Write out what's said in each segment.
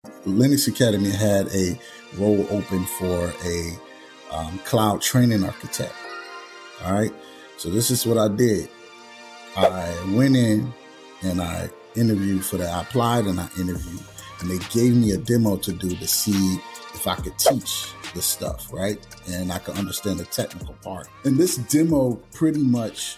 Linux Academy had a role open for a cloud training architect. All right. So this is what I did. I went in and I interviewed for that. I applied and I interviewed. And they gave me a demo to do to see if I could teach the stuff, right? And I could understand the technical part. And this demo pretty much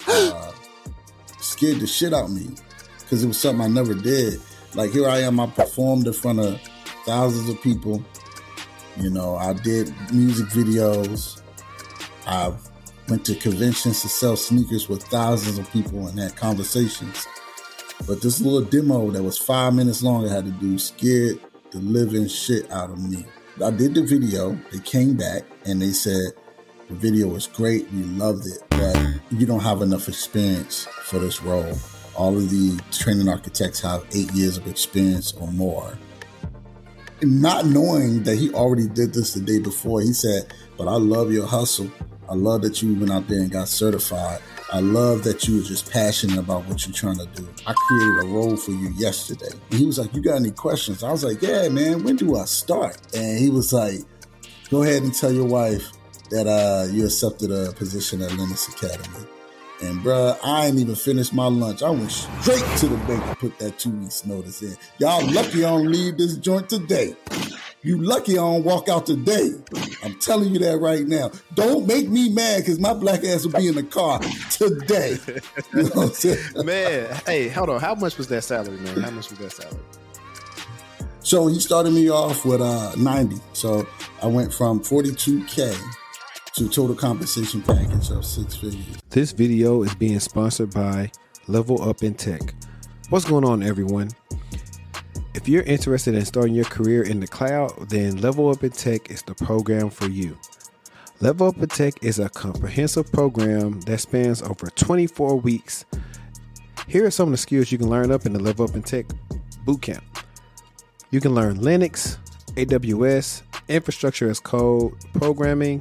scared the shit out of me because it was something I never did. Like, here I am, I performed in front of thousands of people. You know, I did music videos. I went to conventions to sell sneakers with thousands of people and had conversations. But this little demo that was 5 minutes long I had to do scared the living shit out of me. I did the video. They came back and they said, the video was great. We loved it, but you don't have enough experience for this role. All of the training architects have 8 years of experience or more. And not knowing that he already did this the day before, he said, but I love your hustle. I love that you went out there and got certified. I love that you were just passionate about what you're trying to do. I created a role for you yesterday. And he was like, you got any questions? I was like, yeah, man, when do I start? And he was like, go ahead and tell your wife that you accepted a position at Linux Academy. And bruh, I ain't even finished my lunch. I went straight to the bank and put that 2 weeks notice in. Y'all lucky I don't leave this joint today. You lucky I don't walk out today. I'm telling you that right now. Don't make me mad because my black ass will be in the car today. You know what I'm saying? Man, hey, hold on. How much was that salary, man? How much was that salary? So he started me off with 90. So I went from 42K to total compensation package of 6 figures. This video is being sponsored by Level Up in Tech. What's going on, everyone? If you're interested in starting your career in the cloud, then Level Up in Tech is the program for you. Level Up in Tech is a comprehensive program that spans over 24 weeks. Here are some of the skills you can learn up in the Level Up in Tech Bootcamp. You can learn Linux, AWS, infrastructure as code, programming,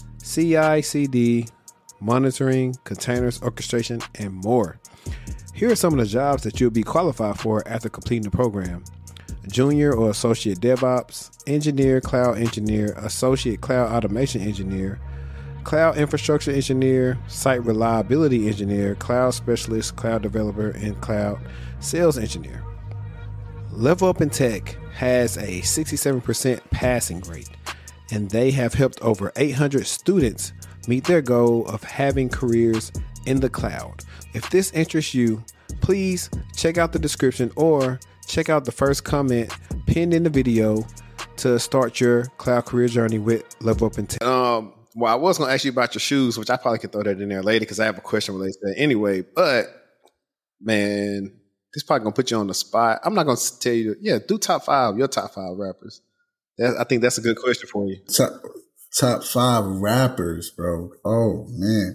CI/CD, monitoring, containers, orchestration, and more. Here are some of the jobs that you'll be qualified for after completing the program. Junior or associate DevOps, engineer, cloud engineer, associate cloud automation engineer, cloud infrastructure engineer, site reliability engineer, cloud specialist, cloud developer, and cloud sales engineer. Level Up in Tech has a 67% passing rate, and they have helped over 800 students meet their goal of having careers in the cloud. If this interests you, please check out the description or check out the first comment pinned in the video to start your cloud career journey with Level Up in Tech. Well, I was going to ask you about your shoes, which I probably could throw that in there later because I have a question related to that anyway. But, man, this probably going to put you on the spot. I'm not going to tell you, do top 5, your top 5 rappers. I think that's a good question for you. Top 5 rappers, bro. Oh, man.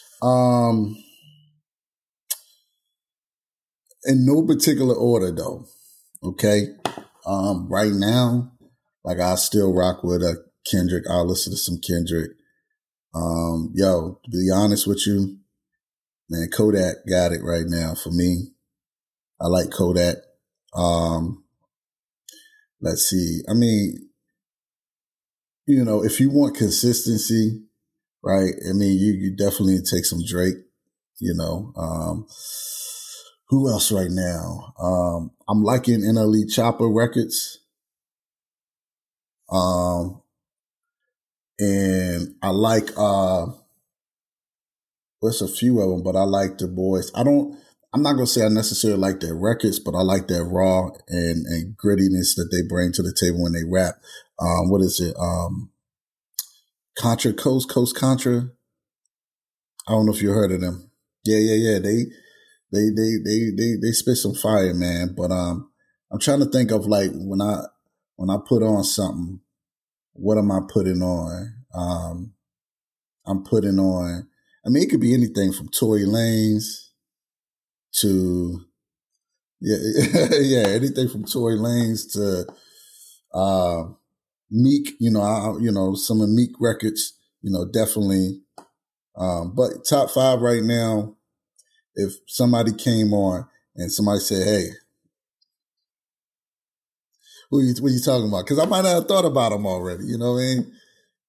In no particular order, though. Okay. Right now, like, I still rock with Kendrick. I'll listen to some Kendrick. To be honest with you, man, Kodak got it right now for me. I like Kodak. Let's see. I mean, you know, if you want consistency, right? I mean, you definitely take some Drake, you know. Who else right now? I'm liking NLE Chopper records. And I like, there's a few of them, but I like the boys. I'm not going to say I necessarily like their records, but I like their raw and grittiness that they bring to the table when they rap. What is it? Coast Contra. I don't know if you heard of them. Yeah. They spit some fire, man. But, I'm trying to think of like when I put on something, what am I putting on? I'm putting on, I mean, it could be anything from Tory Lanez to, anything from Tory Lanez to, Meek, some of Meek records, definitely. But top 5 right now, if somebody came on and somebody said, hey, What you talking about? Because I might not have thought about him already. You know what I mean?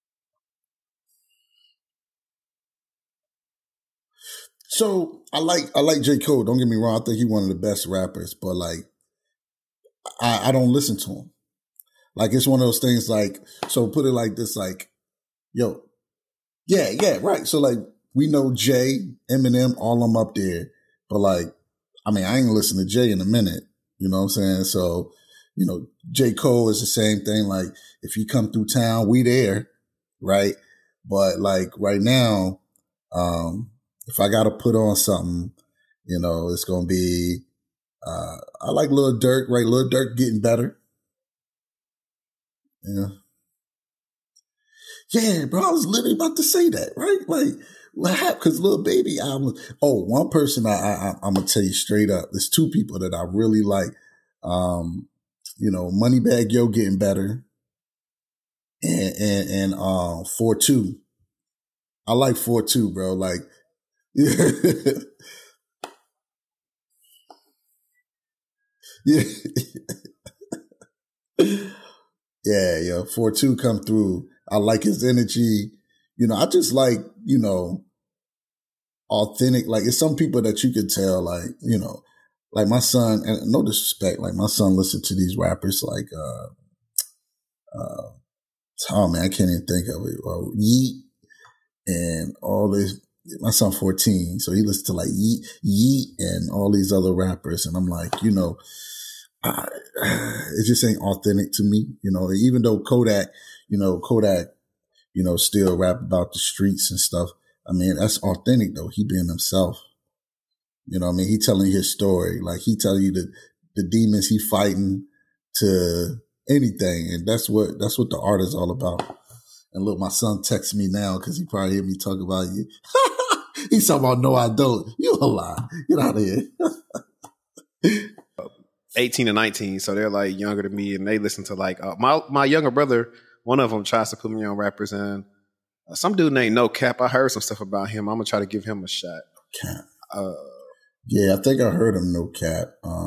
So I like J. Cole. Don't get me wrong. I think he's one of the best rappers, but like I don't listen to him. Like it's one of those things. Like so, put it like this. Like, yo, yeah, right. So like we know Jay, Eminem, all them up there, but like I mean I ain't gonna listen to Jay in a minute. You know what I'm saying? So. You know, J. Cole is the same thing. Like, if you come through town, we there, right? But like right now, if I got to put on something, you know, it's gonna be. I like Lil Durk, right? Lil Durk getting better. Yeah, bro. I was literally about to say that, right? Like, what happened? Because Lil Baby album. Oh, one person I'm gonna tell you straight up. There's two people that I really like. You know, Moneybagg Yo getting better, and 4-2. I like 4-2, bro. Like, yeah, yeah. 4-2 come through. I like his energy. You know, I just like authentic. Like, it's some people that you could tell, like Like my son, and no disrespect, like my son listened to these rappers like, oh man, I can't even think of it. Yeet and all this. My son 14, so he listens to like Yeet and all these other rappers. And I'm like, it just ain't authentic to me. You know, even though Kodak, still rap about the streets and stuff. I mean, that's authentic though. He being himself. You know what I mean? He telling his story. Like he telling you the demons he fighting to anything. And that's what the art is all about. And look, my son texts me now because he probably hear me talk about you. He's talking about, no, I don't. You a lie. Get out of here. 18 and 19. So they're like younger than me and they listen to like, my younger brother, one of them tries to put me on rappers and some dude named No Cap. I heard some stuff about him. I'm going to try to give him a shot. Cap. Yeah, I think I heard him, No Cap.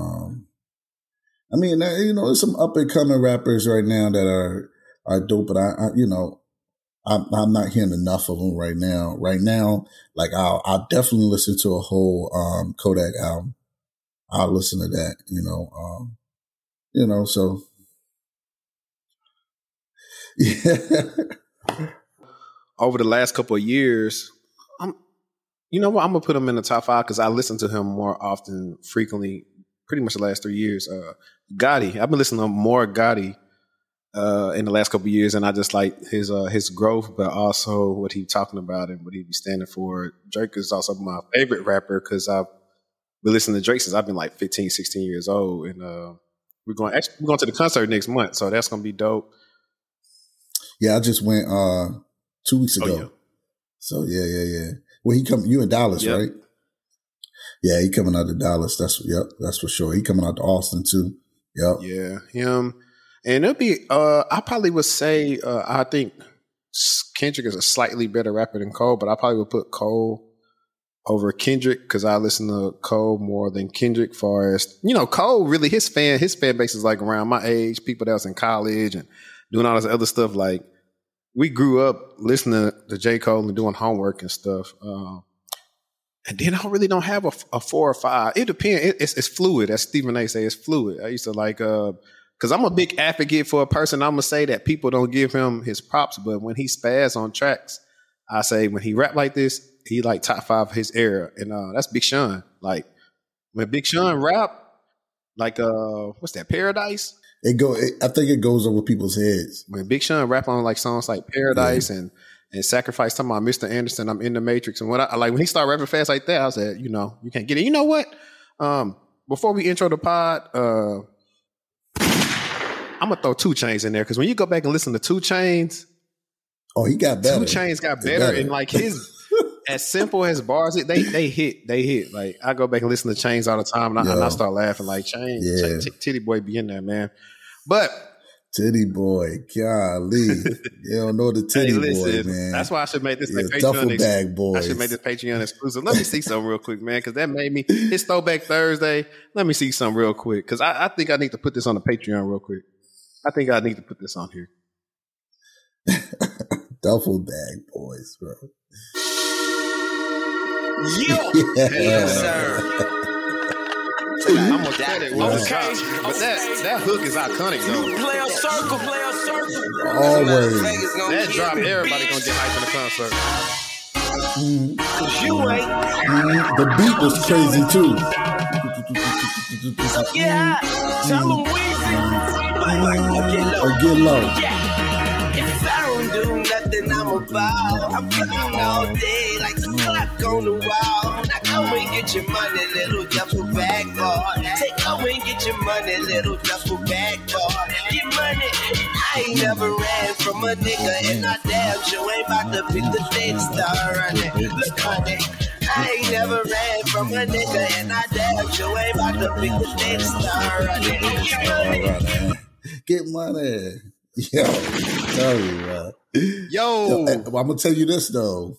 I mean, there's some up and coming rappers right now that are dope, but I'm not hearing enough of them right now. Right now, like I'll definitely listen to a whole Kodak album. I'll listen to that, so yeah. Over the last couple of years, you know what? I'm going to put him in the top 5 because I listen to him more often, frequently, pretty much the last 3 years. Gotti. I've been listening to more Gotti in the last couple of years, and I just like his growth, but also what he's talking about and what he be standing for. Drake is also my favorite rapper because I've been listening to Drake since I've been like 15, 16 years old. And we're going to the concert next month, so that's going to be dope. Yeah, I just went 2 weeks ago. Yeah. So, yeah. Well, you in Dallas, yep. Right? Yeah, he coming out to Dallas. That's for sure. He coming out to Austin too. Yep. Yeah, him. And it'll be, I probably would say, I think Kendrick is a slightly better rapper than Cole, but I probably would put Cole over Kendrick because I listen to Cole more than Kendrick. Far as, Cole really, his fan base is like around my age, people that was in college and doing all this other stuff. Like, we grew up listening to J. Cole and doing homework and stuff. And then I really don't have a 4 or 5. It depends. It's fluid. As Stephen A. say, it's fluid. I used to like, because I'm a big advocate for a person. I'm going to say that people don't give him his props, but when he spaz on tracks, I say when he rap like this, he like top 5 of his era. And that's Big Sean. Like when Big Sean rap, like, what's that, Paradise? I think it goes over people's heads. When Big Sean rap on like songs like Paradise and Sacrifice, talking about Mr. Anderson, I'm in the Matrix. And when he started rapping fast like that, I said, you can't get it. You know what? Before we intro the pod, I'm going to throw 2 Chainz in there. Because when you go back and listen to 2 Chainz, oh, he got better. 2 Chainz got better. And like his, as simple as bars, they hit. Like I go back and listen to Chainz all the time and I start laughing like Chainz, Titty Boy be in there, man. But Titty Boy, golly. You don't know the Titty Boy, man. That's why I should make this like Patreon bag boys. I should make this Patreon exclusive. Let me see something real quick, man, because that made me, it's Throwback Thursday. Let me see something real quick, because I think I need to put this on the Patreon real quick. I think I need to put this on here. Duffel bag boys, bro. Yes, sir. I'm gonna cut it. But that hook is iconic though. Play a circle. Always. That drop, everybody gonna get hyped in the concert. Cause you ain't. The beat was crazy too. Yeah, tell them Or get low. If I don't do nothing, I'm about. I'm putting all day like the clock on the wall. Now go and get your money, little duffel bag boy. Take go and get your money, little duffel bag boy. Get money. I ain't never ran from a nigga, and I damn sure ain't about to pick the Dead Star running. Look, honey. I ain't never ran from a nigga, and I damn sure ain't about to pick the Dead Star running. Get money. Yo, tell you, bro. Yo. I'm gonna tell you this though.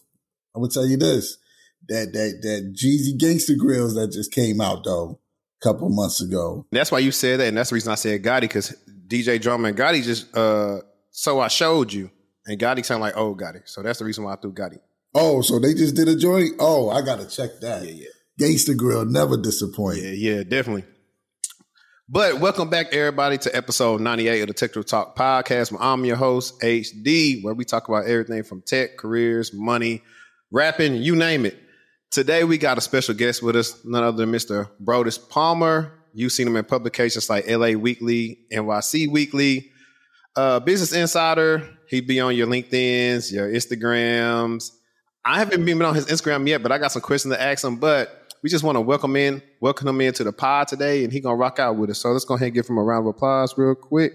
That Jeezy Gangsta Grills that just came out though a couple months ago. That's why you said that, and that's the reason I said Gotti, because DJ Drama and Gotti just so I showed you, and Gotti sound like old Gotti. So that's the reason why I threw Gotti. Oh, so they just did a joint? Oh, I gotta check that. Yeah. Gangsta Grill never disappoint. Yeah, definitely. But welcome back, everybody, to episode 98 of the Tech Talk Podcast. I'm your host, HD, where we talk about everything from tech, careers, money, rapping, you name it. Today, we got a special guest with us, none other than Mr. Brodus Palmer. You've seen him in publications like LA Weekly, NYC Weekly, Business Insider. He'd be on your LinkedIn's, your Instagrams. I haven't been on his Instagram yet, but I got some questions to ask him. But we just want to welcome him into the pod today, and he's going to rock out with us. So let's go ahead and give him a round of applause real quick.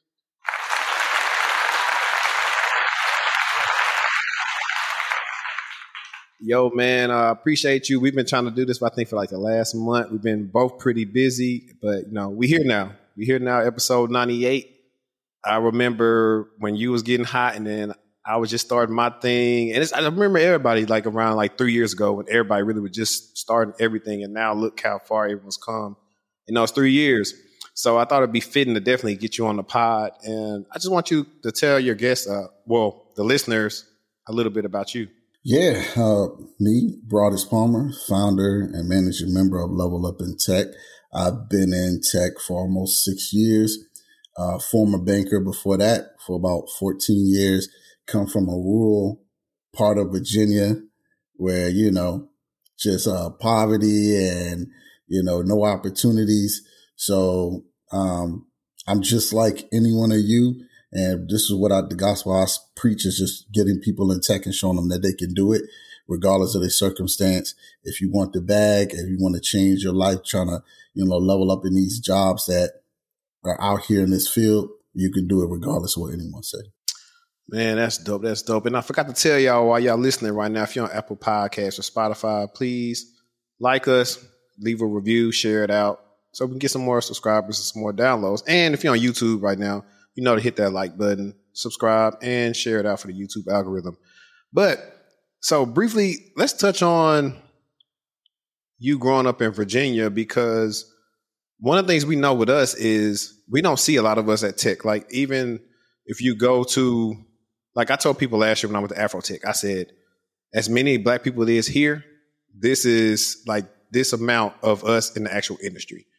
Yo, man, I appreciate you. We've been trying to do this, I think, for like the last month. We've been both pretty busy, but, you know, we're here now. We're here now, episode 98. I remember when you was getting hot, and then I was just starting my thing. And I remember everybody like around like 3 years ago when everybody really was just starting everything. And now look how far everyone's come. You know, it's 3 years. So I thought it'd be fitting to definitely get you on the pod. And I just want you to tell your guests, the listeners, a little bit about you. Yeah, me, Brodus Palmer, founder and managing member of Level Up in Tech. I've been in tech for almost 6 years. Former banker before that for about 14 years. Come from a rural part of Virginia where, you know, just poverty and, you know, no opportunities. So I'm just like any one of you. And this is what the gospel I preach is just getting people in tech and showing them that they can do it regardless of their circumstance. If you want the bag, if you want to change your life, trying to, you know, level up in these jobs that are out here in this field, you can do it regardless of what anyone says. Man, that's dope. That's dope. And I forgot to tell y'all while y'all listening right now, if you're on Apple Podcasts or Spotify, please like us, leave a review, share it out so we can get some more subscribers and some more downloads. And if you're on YouTube right now, you know to hit that like button, subscribe, and share it out for the YouTube algorithm. But so briefly, let's touch on you growing up in Virginia, because one of the things we know with us is we don't see a lot of us at tech. Like even if you go to, like I told people last year when I went to Afrotech, I said, as many black people it is here, this is like this amount of us in the actual industry.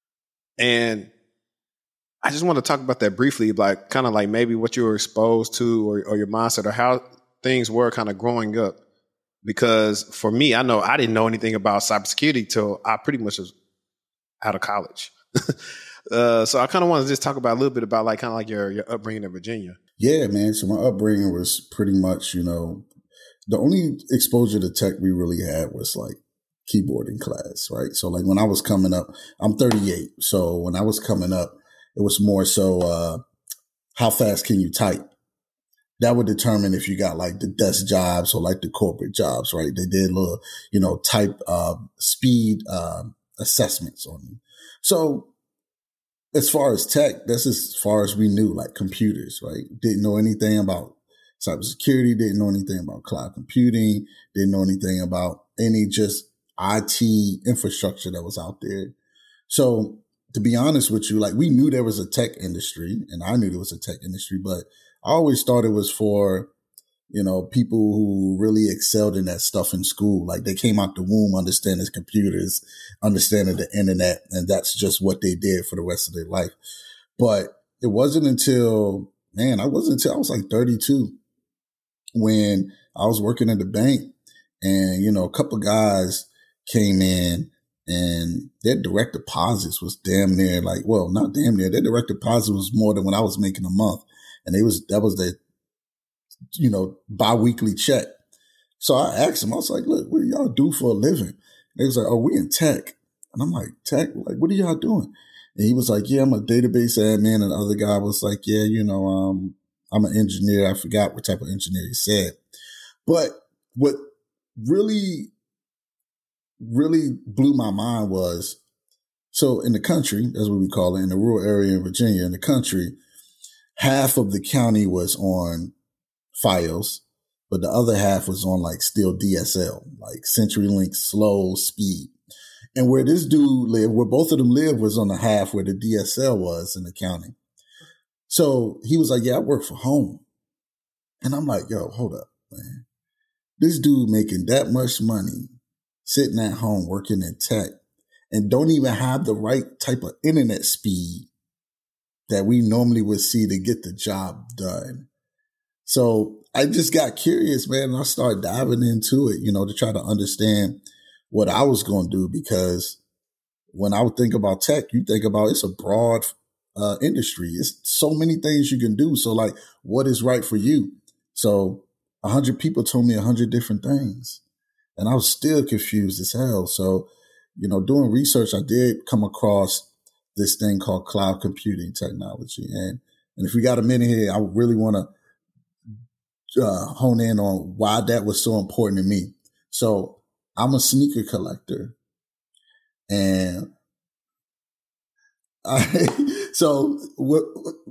And I just want to talk about that briefly, like kind of like maybe what you were exposed to or your mindset or how things were kind of growing up. Because for me, I know I didn't know anything about cybersecurity till I pretty much was out of college. So I kind of want to just talk about a little bit about like kind of like your upbringing in Virginia. Yeah, man. So my upbringing was pretty much, you know, the only exposure to tech we really had was like keyboarding class, right? So like when I was coming up, I'm 38. So when I was coming up, it was more so how fast can you type? That would determine if you got like the desk jobs or like the corporate jobs, right? They did little, you know, type speed assessments on you. So as far as tech, that's as far as we knew, like computers, right? Didn't know anything about cybersecurity, didn't know anything about cloud computing, didn't know anything about any just IT infrastructure that was out there. So to be honest with you, like we knew there was a tech industry and I knew there was a tech industry, but I always thought it was for, people who really excelled in that stuff in school. Like they came out the womb understanding computers, understanding the internet, and that's just what they did for the rest of their life. But it wasn't until I was like 32 when I was working at the bank and, a couple of guys came in and their direct deposits was damn near not damn near. Their direct deposit was more than what I was making a month. And that was their, bi-weekly check. So I asked him, I was like, look, what do y'all do for a living? And they was like, oh, we in tech. And I'm like, tech? Like, what are y'all doing? And he was like, yeah, I'm a database admin. And the other guy was like, yeah, I'm an engineer. I forgot what type of engineer he said. But what really, really blew my mind was, so in the country, that's what we call it, in the rural area in Virginia, in the country, half of the county was on Fios, but the other half was on like still DSL, like CenturyLink slow speed. And where this dude lived, where both of them lived, was on the half where the DSL was in the county. So he was like, yeah, I work for home. And I'm like, yo, hold up, man. This dude making that much money, sitting at home working in tech, and don't even have the right type of internet speed that we normally would see to get the job done. So I just got curious, man, and I started diving into it, to try to understand what I was going to do, because when I would think about tech, you think about it's a broad industry. It's so many things you can do. So like, what is right for you? So 100 people told me 100 different things, and I was still confused as hell. So, doing research, I did come across this thing called cloud computing technology. And if we got a minute here, I really want to hone in on why that was so important to me. So I'm a sneaker collector, and so what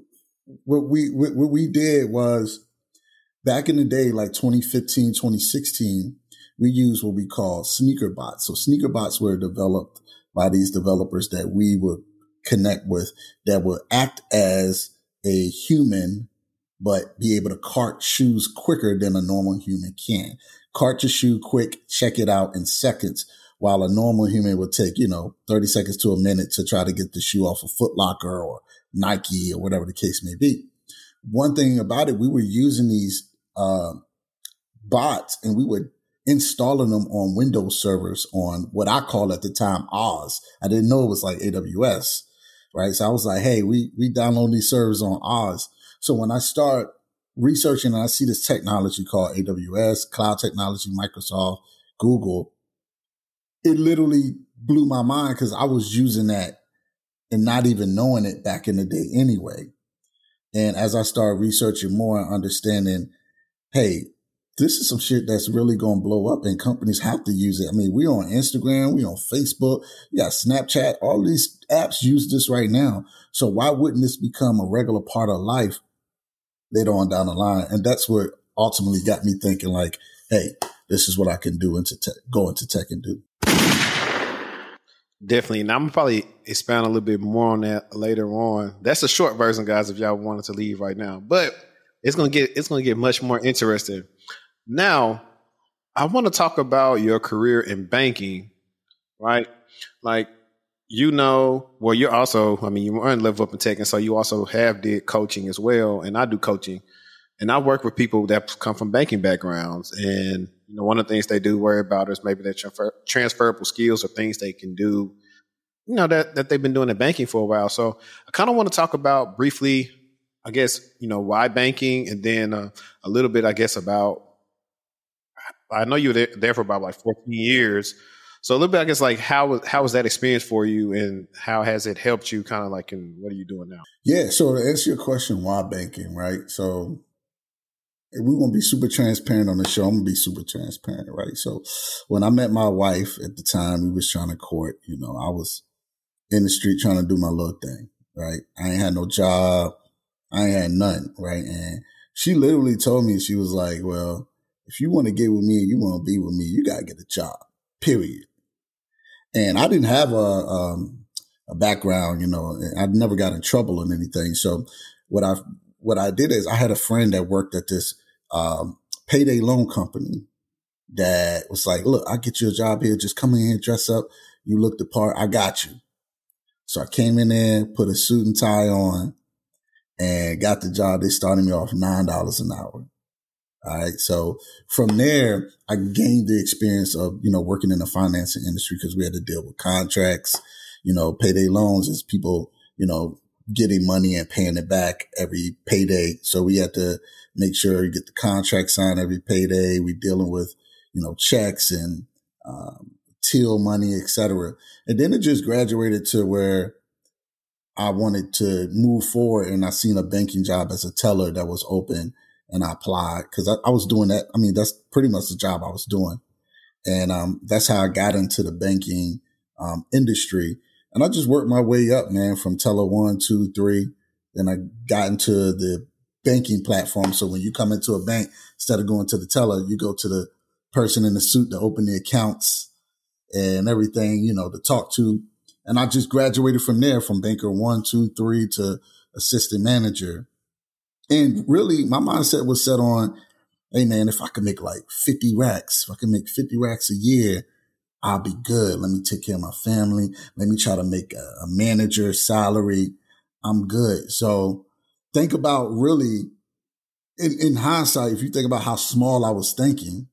we did was, back in the day, like 2015, 2016, we used what we call sneaker bots. So sneaker bots were developed by these developers that we would connect with, that would act as a human, but be able to cart shoes quicker than a normal human can. Cart your shoe quick, check it out in seconds, while a normal human would take, 30 seconds to a minute to try to get the shoe off of Foot Locker or Nike or whatever the case may be. One thing about it, we were using these bots, and we were installing them on Windows servers on what I call at the time Oz. I didn't know it was like AWS, right? So I was like, hey, we download these servers on Oz. So when I start researching and I see this technology called AWS, cloud technology, Microsoft, Google, it literally blew my mind, because I was using that and not even knowing it back in the day anyway. And as I started researching more and understanding, hey, this is some shit that's really going to blow up, and companies have to use it. I mean, we on Instagram, we on Facebook, you got Snapchat, all these apps use this right now. So why wouldn't this become a regular part of life later on down the line? And that's what ultimately got me thinking, like, hey, this is what I can do go into tech and do. Definitely. And I'm going to probably expand a little bit more on that later on. That's a short version, guys, if y'all wanted to leave right now. But it's going to get much more interesting. Now, I want to talk about your career in banking, right? Like, well, you're also, you run Level Up in Tech, and so you also did coaching as well. And I do coaching, and I work with people that come from banking backgrounds. And, one of the things they do worry about is maybe their transferable skills or things they can do, that they've been doing in banking for a while. So I kind of want to talk about briefly, I guess, why banking, and then a little bit, I guess, about, I know you were there for about like 14 years. So a little bit, I guess, like how was that experience for you, and how has it helped you kind of like in what are you doing now? Yeah. So to answer your question, why banking, right? So if we want to be super transparent on the show, I'm going to be super transparent, right? So when I met my wife at the time, we was trying to court, I was in the street trying to do my little thing, right? I ain't had no job. I ain't had nothing, right? And she literally told me, she was like, well, if you want to get with me and you want to be with me, you got to get a job, period. And I didn't have a a background, and I never got in trouble or anything. So what I did is I had a friend that worked at this payday loan company that was like, look, I'll get you a job here. Just come in here, dress up. You look the part. I got you. So I came in there, put a suit and tie on, and got the job. They started me off $9 an hour. All right. So from there, I gained the experience of, working in the financing industry because we had to deal with contracts, payday loans is people, getting money and paying it back every payday. So we had to make sure you get the contract signed every payday. We dealing with, checks and, till money, et cetera. And then it just graduated to where I wanted to move forward, and I seen a banking job as a teller that was open, and I applied because I was doing that. I mean, that's pretty much the job I was doing. And that's how I got into the banking industry. And I just worked my way up, man, from teller 1, 2, 3. Then I got into the banking platform. So when you come into a bank, instead of going to the teller, you go to the person in the suit to open the accounts and everything, to talk to. And I just graduated from there, from banker 1, 2, 3 to assistant manager. And really my mindset was set on, hey man, if I could make like 50 racks, if I can make 50 racks a year, I'll be good. Let me take care of my family. Let me try to make a manager salary. I'm good. So think about really in hindsight, if you think about how small I was thinking,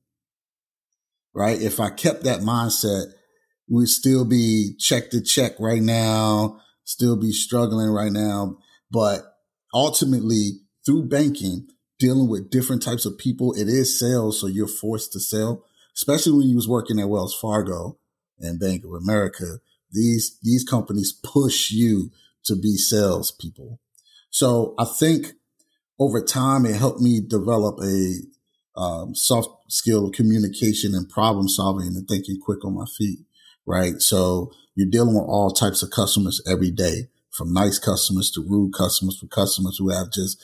right? If I kept that mindset, we'd still be check to check right now, still be struggling right now. But ultimately, through banking, dealing with different types of people, it is sales. So you're forced to sell, especially when you was working at Wells Fargo and Bank of America. These companies push you to be salespeople. So I think over time, it helped me develop a soft skill of communication and problem solving and thinking quick on my feet, right? So you're dealing with all types of customers every day, from nice customers to rude customers, for customers who have just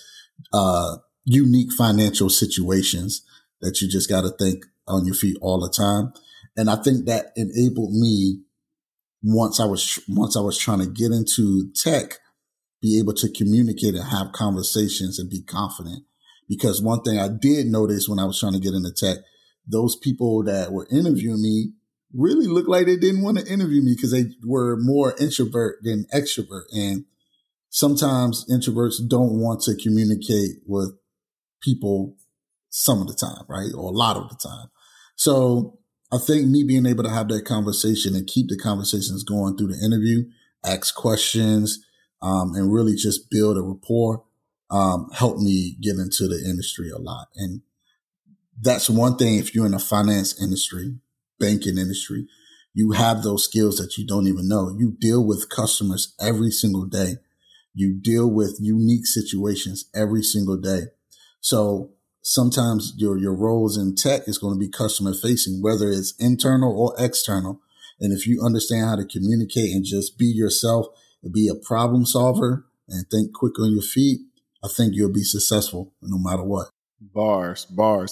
unique financial situations that you just got to think on your feet all the time. And I think that enabled me, once I was trying to get into tech, be able to communicate and have conversations and be confident. Because one thing I did notice when I was trying to get into tech, those people that were interviewing me really looked like they didn't want to interview me because they were more introvert than extrovert. And sometimes introverts don't want to communicate with people some of the time, right? Or a lot of the time. So I think me being able to have that conversation and keep the conversations going through the interview, ask questions, and really just build a rapport, helped me get into the industry a lot. And that's one thing. If you're in the finance industry, banking industry, you have those skills that you don't even know. You deal with customers every single day. You deal with unique situations every single day. So sometimes your roles in tech is going to be customer facing, whether it's internal or external. And if you understand how to communicate and just be yourself and be a problem solver and think quick on your feet, I think you'll be successful no matter what. Bars.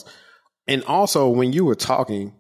And also, when you were talking,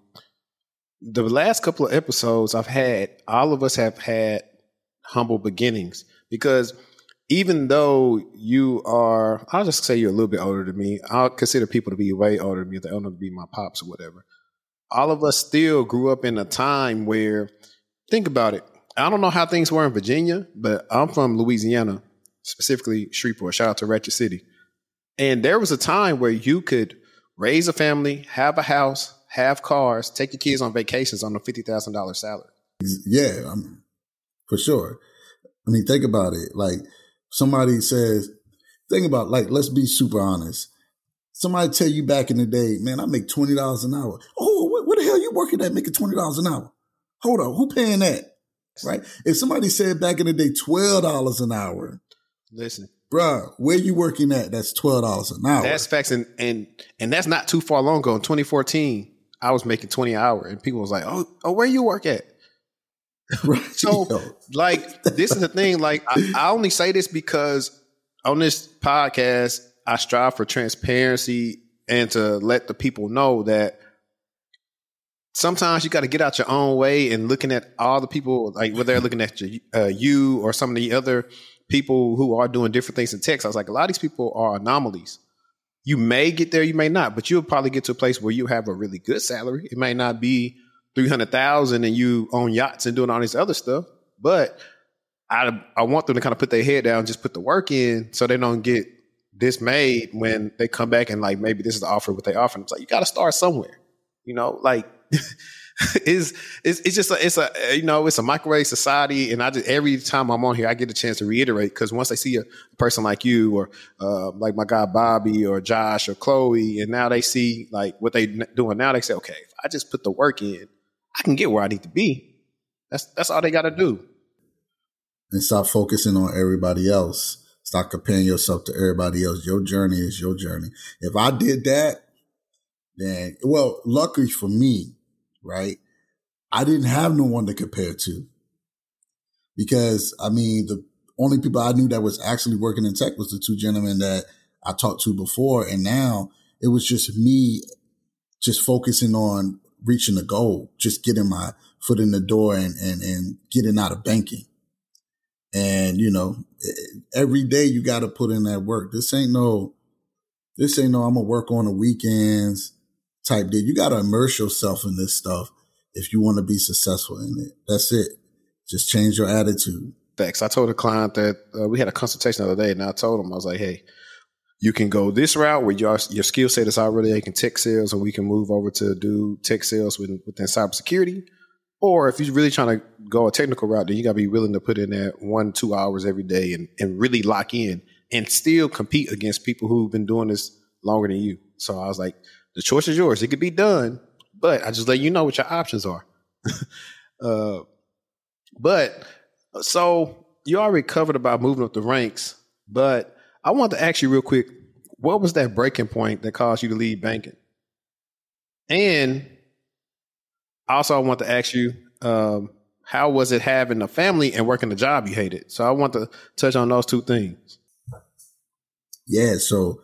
the last couple of episodes all of us have had humble beginnings, because even though you are, I'll just say you're a little bit older than me. I'll consider people to be way older than me. They don't know to be my pops or whatever. All of us still grew up in a time where, think about it. I don't know how things were in Virginia, but I'm from Louisiana, specifically Shreveport. Shout out to Ratchet City. And there was a time where you could raise a family, have a house, have cars, take your kids on vacations on a $50,000 salary. Yeah, for sure. I mean, think about it. Like, somebody says, think about, like, let's be super honest. Somebody tell you back in the day, man, I make $20 an hour. Oh, what the hell you working at making $20 an hour? Hold on, who paying that? Right? If somebody said back in the day $12 an hour, listen, bruh, where you working at? That's $12 an hour. That's facts, and that's not too far long ago. In 2014, I was making $20 an hour, and people was like, "Oh, where you work at?" Right. So, like, this is the thing. Like, I only say this because on this podcast, I strive for transparency and to let the people know that sometimes you got to get out your own way and looking at all the people, like whether they're looking at you or some of the other people who are doing different things in tech. So I was like, a lot of these people are anomalies. You may get there, you may not, but you'll probably get to a place where you have a really good salary. It may not be 300,000 and you own yachts and doing all this other stuff, but I want them to kind of put their head down, just put the work in so they don't get dismayed when they come back and like, maybe this is the offer, what they offer. It's like, you got to start somewhere, you know, like it's a microwave society. And every time I'm on here, I get a chance to reiterate, because once they see a person like you or like my guy Bobby or Josh or Chloe, and now they see like what they doing now, they say, okay, if I just put the work in, I can get where I need to be. That's all they got to do. And stop focusing on everybody else. Stop comparing yourself to everybody else. Your journey is your journey. If I did that, then, well, luckily for me, right, I didn't have no one to compare to. Because, I mean, the only people I knew that was actually working in tech was the two gentlemen that I talked to before. And now it was just me just focusing on reaching the goal, just getting my foot in the door and getting out of banking. And, you know, every day you got to put in that work. This ain't no, I'm going to work on the weekends type deal. You got to immerse yourself in this stuff if you want to be successful in it. That's it. Just change your attitude. Thanks. I told a client that we had a consultation the other day, and I told him, I was like, hey, you can go this route where your skill set is already in tech sales, and we can move over to do tech sales within cybersecurity. Or if you're really trying to go a technical route, then you got to be willing to put in that 1-2 hours every day and really lock in and still compete against people who've been doing this longer than you. So I was like, the choice is yours. It could be done, but I just let you know what your options are. But so you already covered about moving up the ranks, but I want to ask you real quick, what was that breaking point that caused you to leave banking? And also, I want to ask you, how was it having a family and working a job you hated? So I want to touch on those two things. Yeah, so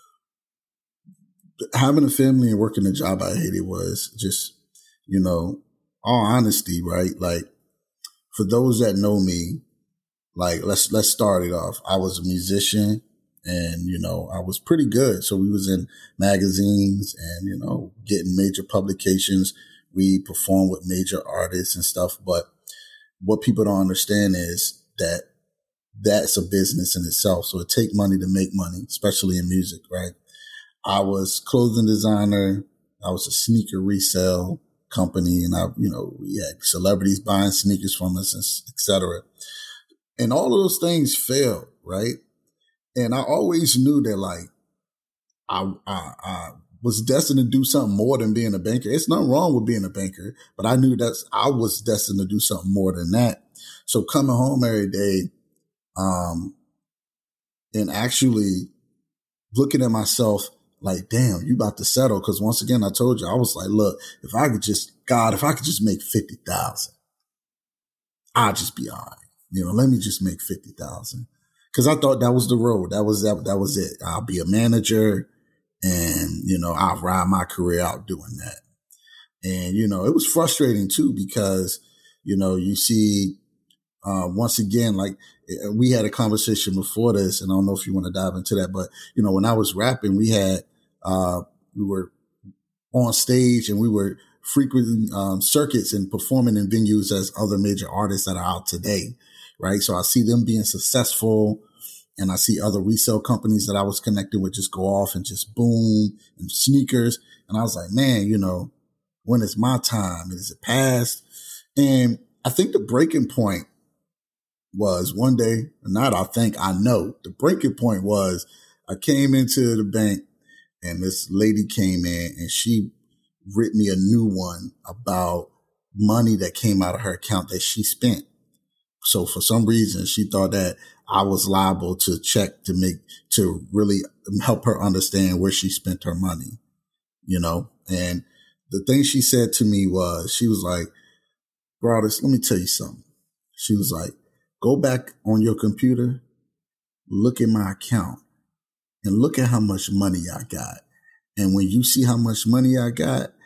having a family and working a job I hated was just, you know, all honesty, right? Like, for those that know me, like, let's start it off. I was a musician and, you know, I was pretty good. So we was in magazines and, you know, getting major publications. We perform with major artists and stuff. But what people don't understand is that that's a business in itself. So it takes money to make money, especially in music, right? I was clothing designer. I was a sneaker resale company, and we had celebrities buying sneakers from us, et cetera. And all of those things failed, right? And I always knew that, like, I was destined to do something more than being a banker. It's nothing wrong with being a banker, but I knew that I was destined to do something more than that. So coming home every day, and actually looking at myself like, damn, you about to settle. Cause once again, I told you, I was like, look, if I could just make 50,000, I'll just be all right. You know, let me just make 50,000. Cause I thought that was the road. That was it. I'll be a manager. And, you know, I'll ride my career out doing that. And, you know, it was frustrating too, because, you know, you see, once again, like, we had a conversation before this, and I don't know if you want to dive into that, but, you know, when I was rapping, we were on stage and we were frequenting circuits and performing in venues as other major artists that are out today. Right. So I see them being successful. And I see other resale companies that I was connected with just go off and just boom, and sneakers. And I was like, man, you know, when is my time? Is it past? And I think the breaking point was one day, I know the breaking point was I came into the bank and this lady came in and she writ me a new one about money that came out of her account that she spent. So for some reason, she thought that I was liable to check to really help her understand where she spent her money, you know? And the thing she said to me was, she was like, Broadus, let me tell you something. She was like, go back on your computer, look at my account and look at how much money I got. And when you see how much money I got,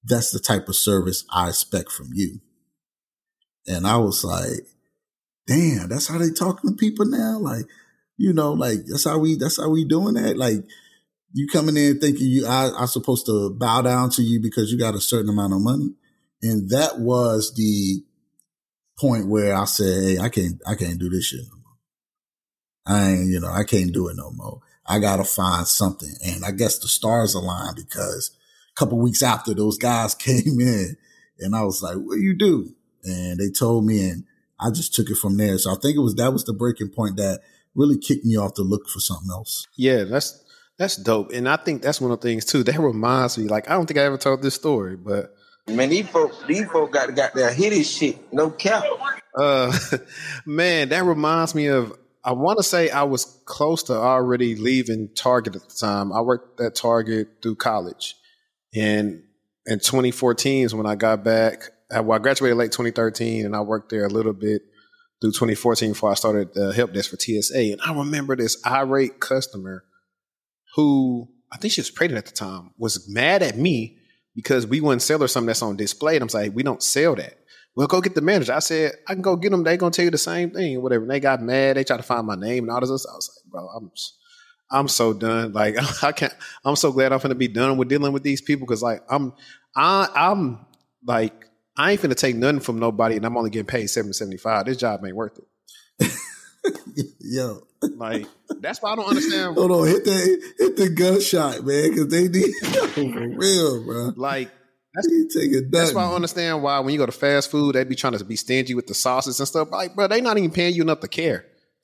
that's the type of service I expect from you. And I was like, damn, that's how they talking to people now? Like, you know, like that's how we doing that? Like, you coming in thinking I'm supposed to bow down to you because you got a certain amount of money. And that was the point where I said, hey, I can't do this shit no more. I can't do it no more. I got to find something. And I guess the stars aligned because a couple weeks after those guys came in and I was like, what do you do? And they told me and I just took it from there. So I think that was the breaking point that really kicked me off to look for something else. Yeah, that's dope. And I think that's one of the things too. That reminds me, like, I don't think I ever told this story, but man, these folk got their hitty shit, no cap. Man, that reminds me of, I want to say I was close to already leaving Target at the time. I worked at Target through college. And in 2014 is when I got back. I graduated late 2013 and I worked there a little bit through 2014 before I started the help desk for TSA. And I remember this irate customer who, I think she was pregnant at the time, was mad at me because we wouldn't sell her something that's on display. And I'm like, we don't sell that. Well, go get the manager. I said, I can go get them. They're going to tell you the same thing, whatever. And they got mad. They tried to find my name and all this. I was like, bro, I'm so done. Like, I'm so glad I'm going to be done with dealing with these people. Cause like, I'm like, I ain't finna take nothing from nobody and I'm only getting paid $7.75. This job ain't worth it. Yo. Like, that's why I don't understand. Hold on, hit the gunshot, man, because they need for real, bro. Like, that's why I don't understand why when you go to fast food, they be trying to be stingy with the sauces and stuff. Like, bro, they not even paying you enough to care.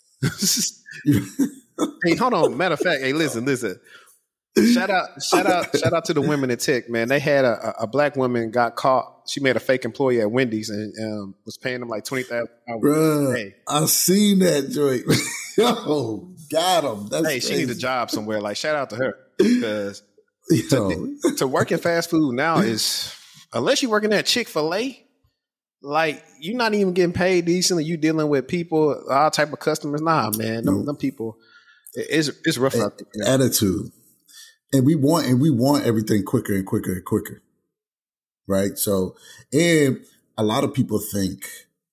Hey, hold on. Matter of fact, hey, listen. Shout out to the women at Tech, man. They had a black woman got caught. She made a fake employee at Wendy's and was paying them like $20,000. Bruh, I seen that joint. Yo, got him. That's hey, crazy. She needs a job somewhere. Like, shout out to her because to work in fast food now is, unless you're working at Chick-fil-A, like, you're not even getting paid decently. You dealing with people, all type of customers. Nah, man, them people, it's rough out there. Attitude. And we want everything quicker and quicker and quicker. Right? So, and a lot of people think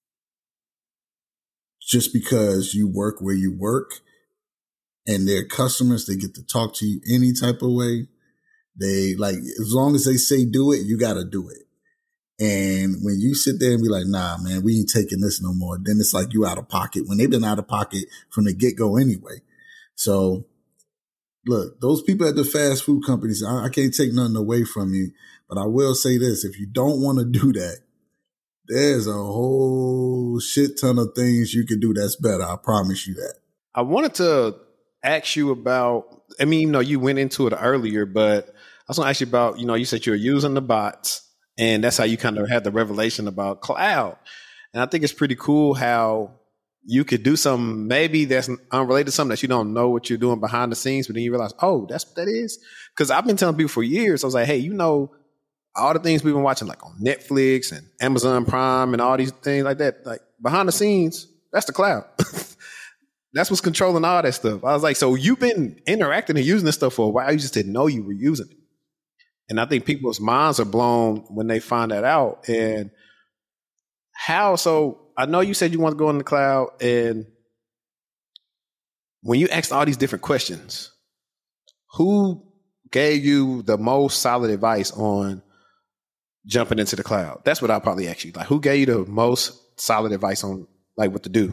just because you work where you work and they're customers, they get to talk to you any type of way. They like, as long as they say do it, you got to do it. And when you sit there and be like, nah, man, we ain't taking this no more, then it's like you out of pocket when they've been out of pocket from the get-go anyway. So look, those people at the fast food companies, I can't take nothing away from you, but I will say this. If you don't want to do that, there's a whole shit ton of things you can do that's better. I promise you that. I wanted to ask you about, I mean, you went into it earlier, but I was going to ask you about, you said you were using the bots and that's how you kind of had the revelation about cloud. And I think it's pretty cool how you could do something maybe that's unrelated to something that you don't know what you're doing behind the scenes, but then you realize, oh, that's what that is. Because I've been telling people for years, I was like, hey, all the things we've been watching, like on Netflix and Amazon Prime and all these things like that, like behind the scenes, that's the cloud. That's what's controlling all that stuff. I was like, so you've been interacting and using this stuff for a while. You just didn't know you were using it. And I think people's minds are blown when they find that out. And how, so I know you said you want to go in the cloud, and when you asked all these different questions, who gave you the most solid advice on jumping into the cloud? That's what I'll probably ask you. Like, who gave you the most solid advice on like what to do?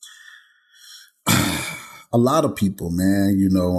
A lot of people, man,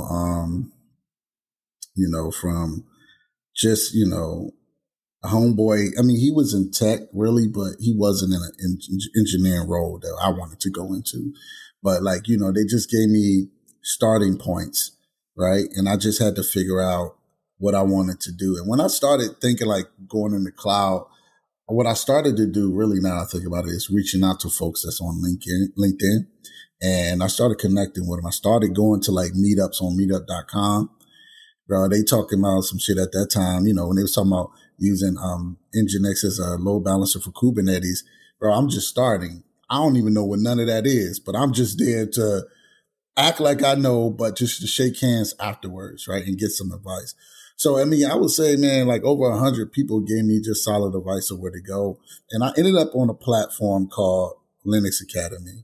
from just, a homeboy. I mean, he was in tech really, but he wasn't in an engineering role that I wanted to go into. But like, they just gave me starting points, right? And I just had to figure out what I wanted to do. And when I started thinking like going in the cloud, what I started to do really, now I think about it, is reaching out to folks that's on LinkedIn. And I started connecting with them. I started going to like meetups on meetup.com. Bro, they talking about some shit at that time, when they was talking about using Nginx as a load balancer for Kubernetes. Bro, I'm just starting. I don't even know what none of that is, but I'm just there to act like I know, but just to shake hands afterwards, right, and get some advice. So, I mean, I would say, man, like over 100 people gave me just solid advice of where to go. And I ended up on a platform called Linux Academy.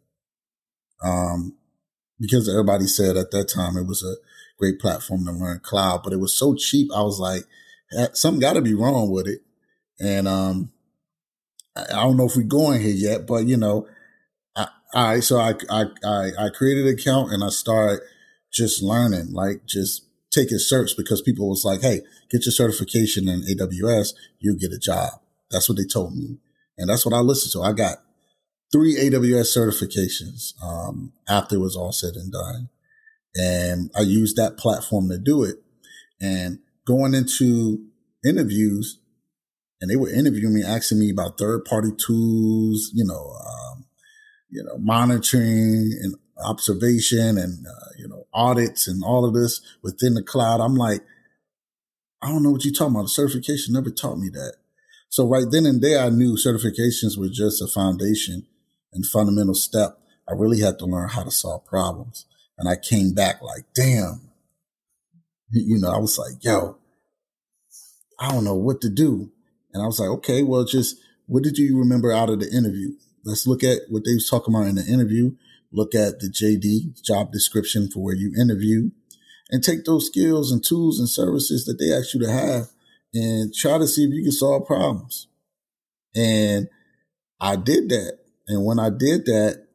Because everybody said at that time it was a great platform to learn cloud, but it was so cheap. I was like, something got to be wrong with it. And I don't know if we're going here yet, but all right. So I created an account and I started just learning, like just taking certs because people was like, hey, get your certification in AWS, you'll get a job. That's what they told me. And that's what I listened to. I got 3 AWS certifications after it was all said and done. And I used that platform to do it. And going into interviews, and they were interviewing me, asking me about third-party tools, monitoring and observation and, audits and all of this within the cloud. I'm like, I don't know what you're talking about. The certification never taught me that. So right then and there, I knew certifications were just a foundation and fundamental step. I really had to learn how to solve problems. And I came back like, damn, I was like, yo, I don't know what to do. And I was like, okay, well, just what did you remember out of the interview? Let's look at what they was talking about in the interview. Look at the JD, job description for where you interview, and take those skills and tools and services that they asked you to have and try to see if you can solve problems. And I did that. And when I did that,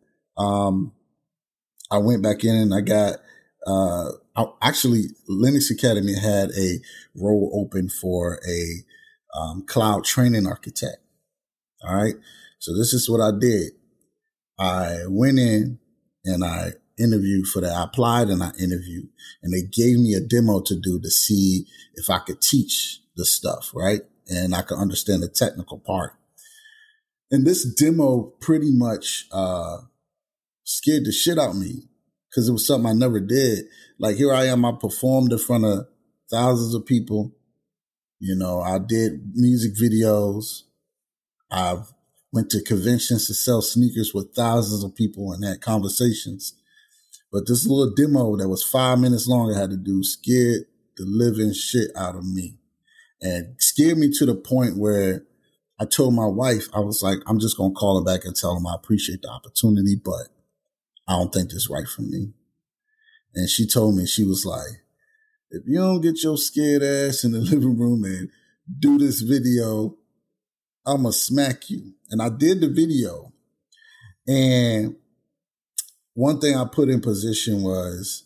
I went back in and I got, actually Linux Academy had a role open for a cloud training architect. All right. So this is what I did. I went in and I interviewed for that. I applied and I interviewed, and they gave me a demo to do to see if I could teach the stuff, right? And I could understand the technical part. And this demo pretty much scared the shit out of me because it was something I never did. Like here I am, I performed in front of thousands of people. I did music videos. I've went to conventions to sell sneakers with thousands of people and had conversations. But this little demo that was 5 minutes long I had to do scared the living shit out of me. And scared me to the point where I told my wife, I was like, I'm just going to call her back and tell him I appreciate the opportunity, but I don't think this is right for me. And she told me, she was like, if you don't get your scared ass in the living room and do this video, I'm going to smack you. And I did the video. And one thing I put in position was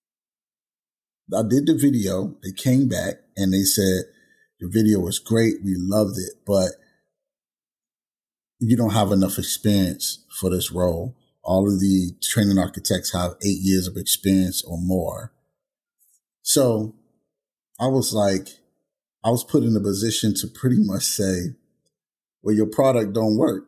I did the video. They came back and they said, the video was great. We loved it, but you don't have enough experience for this role. All of the training architects have 8 years of experience or more. So I was put in a position to pretty much say, well, your product don't work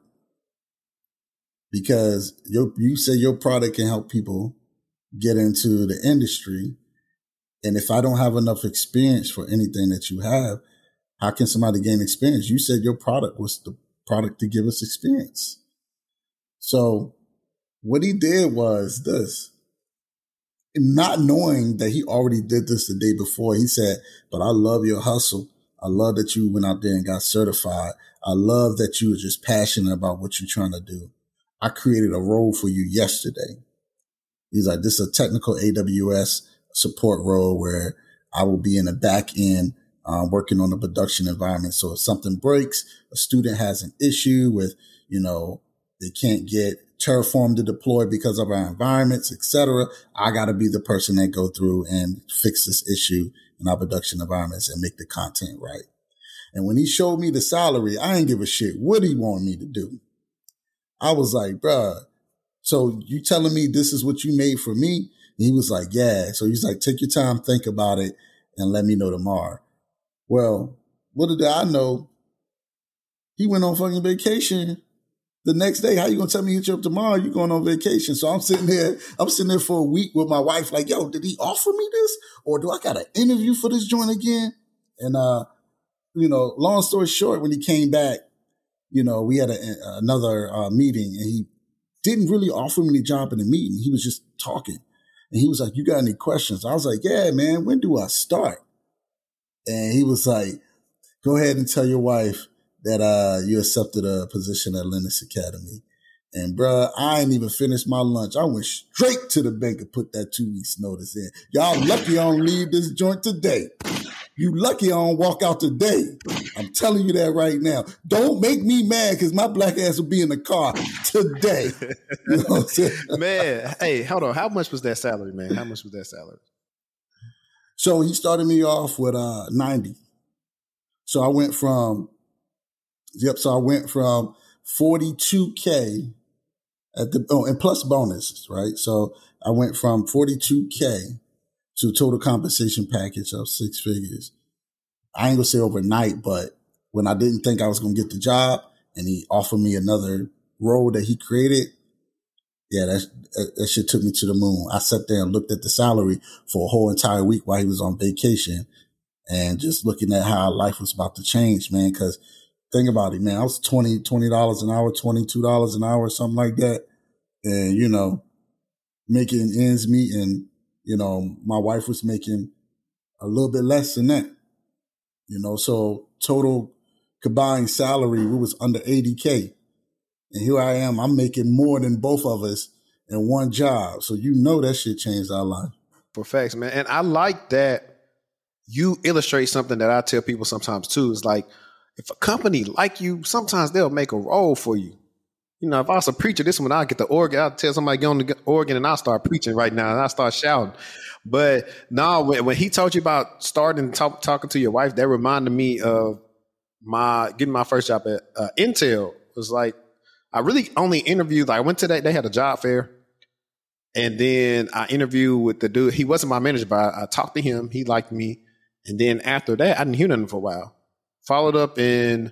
because you say your product can help people get into the industry. And if I don't have enough experience for anything that you have, how can somebody gain experience? You said your product was the product to give us experience. So what he did was this, not knowing that he already did this the day before. He said, but I love your hustle. I love that you went out there and got certified. I love that you were just passionate about what you're trying to do. I created a role for you yesterday. He's like, this is a technical AWS support role where I will be in the back end working on the production environment. So if something breaks, a student has an issue with, they can't get Terraform to deploy because of our environments, etc. I got to be the person that go through and fix this issue in our production environments and make the content right. And when he showed me the salary, I ain't give a shit what he wanted me to do. I was like, bruh, so you telling me this is what you made for me? And he was like, yeah. So he's like, take your time, think about it, and let me know tomorrow. Well, little did I know, he went on fucking vacation the next day. How you gonna tell me hit you up tomorrow? You going on vacation. So I'm sitting there for a week with my wife like, yo, did he offer me this? Or do I got an interview for this joint again? And, long story short, when he came back, we had another meeting and he didn't really offer me the job in the meeting. He was just talking. And he was like, you got any questions? I was like, yeah, man, when do I start? And he was like, go ahead and tell your wife that you accepted a position at Linus Academy. And bruh, I ain't even finished my lunch. I went straight to the bank and put that 2 weeks notice in. Y'all lucky I don't leave this joint today. You lucky I don't walk out today. I'm telling you that right now. Don't make me mad because my black ass will be in the car today. You know what I'm saying? Man, hey, hold on. How much was that salary, man? How much was that salary? So he started me off with 90. So I went from 42K and plus bonuses, right? So I went from 42K to a total compensation package of 6 figures. I ain't gonna say overnight, but when I didn't think I was gonna get the job and he offered me another role that he created, yeah, that shit took me to the moon. I sat there and looked at the salary for a whole entire week while he was on vacation and just looking at how life was about to change, man. Cause think about it, man. I was $20 an hour, $22 an hour, something like that. And, you know, making ends meet, and, you know, my wife was making a little bit less than that. You know, so total combined salary, we was under 80K. And here I am, I'm making more than both of us in one job. So you know that shit changed our life. For facts, man. And I like that you illustrate something that I tell people sometimes too. Is like, if a company like you, sometimes they'll make a role for you. You know, if I was a preacher, this one, I'll get the organ. I'll tell somebody get on the organ and I'll start preaching right now and I'll start shouting. But no, when he told you about starting talking to your wife, that reminded me of getting my first job at Intel. It was like, I really only interviewed, like I went to they had a job fair. And then I interviewed with the dude. He wasn't my manager, but I talked to him. He liked me. And then after that, I didn't hear nothing for a while. Followed up in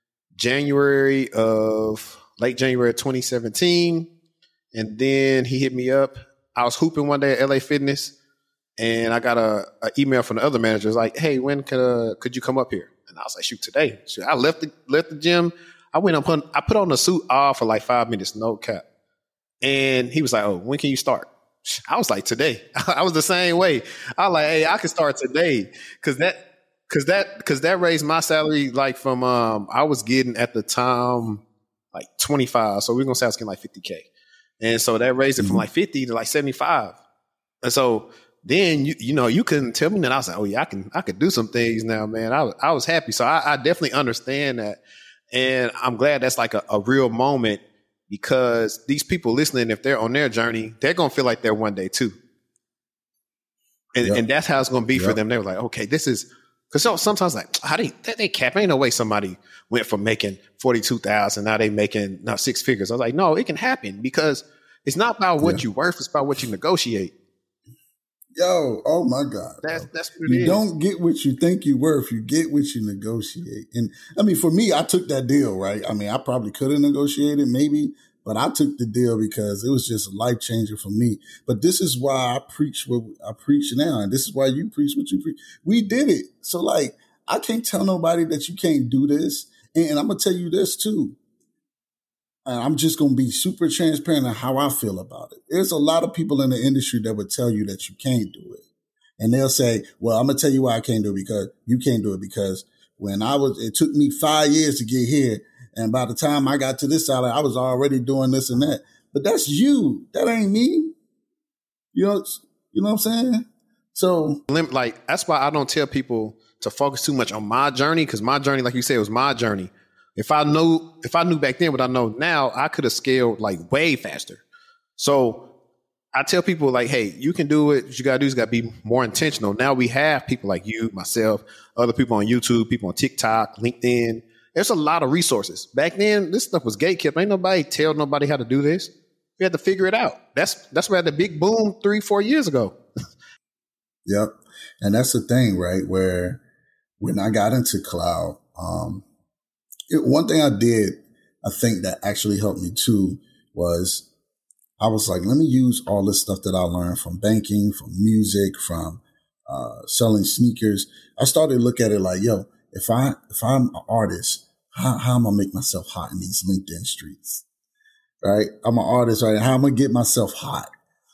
late January 2017. And then he hit me up. I was hooping one day at LA Fitness, and I got an email from the other managers like, hey, when could you come up here? And I was like, shoot, today. So I left the gym. I put on a suit all for like 5 minutes, no cap. And he was like, oh, when can you start? I was like, today. I was the same way. I was like, hey, I can start today. Cause that raised my salary like from, I was getting at the time like 25. So we're going to say I was getting like 50K. And so that raised it from like 50 to like 75. And so then, you couldn't tell me that. I was like, oh yeah, I could do some things now, man. I was happy. So I definitely understand that. And I'm glad that's like a real moment, because these people listening, if they're on their journey, they're going to feel like they're one day too. And that's how it's going to be for them. They were like, okay, this is, because sometimes like, how they cap, ain't no way somebody went from making 42,000, now they making 6 figures. I was like, no, it can happen, because it's not about what you're worth, it's about what you negotiate. Yo, oh my God. That's what it is. You don't get what you think you're worth. You get what you negotiate. And I mean, for me, I took that deal, right? I mean, I probably could have negotiated maybe, but I took the deal because it was just a life changer for me. But this is why I preach what I preach now. And this is why you preach what you preach. We did it. So like, I can't tell nobody that you can't do this. And I'm going to tell you this too. And I'm just going to be super transparent on how I feel about it. There's a lot of people in the industry that would tell you that you can't do it. And they'll say, well, I'm going to tell you why I can't do it, because you can't do it because it took me 5 years to get here. And by the time I got to this salary, I was already doing this and that. But that's you. That ain't me. You know what I'm saying? So like, that's why I don't tell people to focus too much on my journey. Cause my journey, like you said, was my journey. If I knew back then what I know now, I could have scaled like way faster. So I tell people like, hey, you can do it. What you got to do is got to be more intentional. Now we have people like you, myself, other people on YouTube, people on TikTok, LinkedIn. There's a lot of resources. Back then, this stuff was gatekept. Ain't nobody tell nobody how to do this. We had to figure it out. That's where I had the big boom 3-4 years ago. Yep. And that's the thing, right? Where when I got into cloud, one thing I did, I think that actually helped me too, was I was like, let me use all this stuff that I learned from banking, from music, from selling sneakers. I started to look at it like, yo, if I'm an artist, how am I gonna make myself hot in these LinkedIn streets? Right? I'm an artist, right? How am I gonna get myself hot?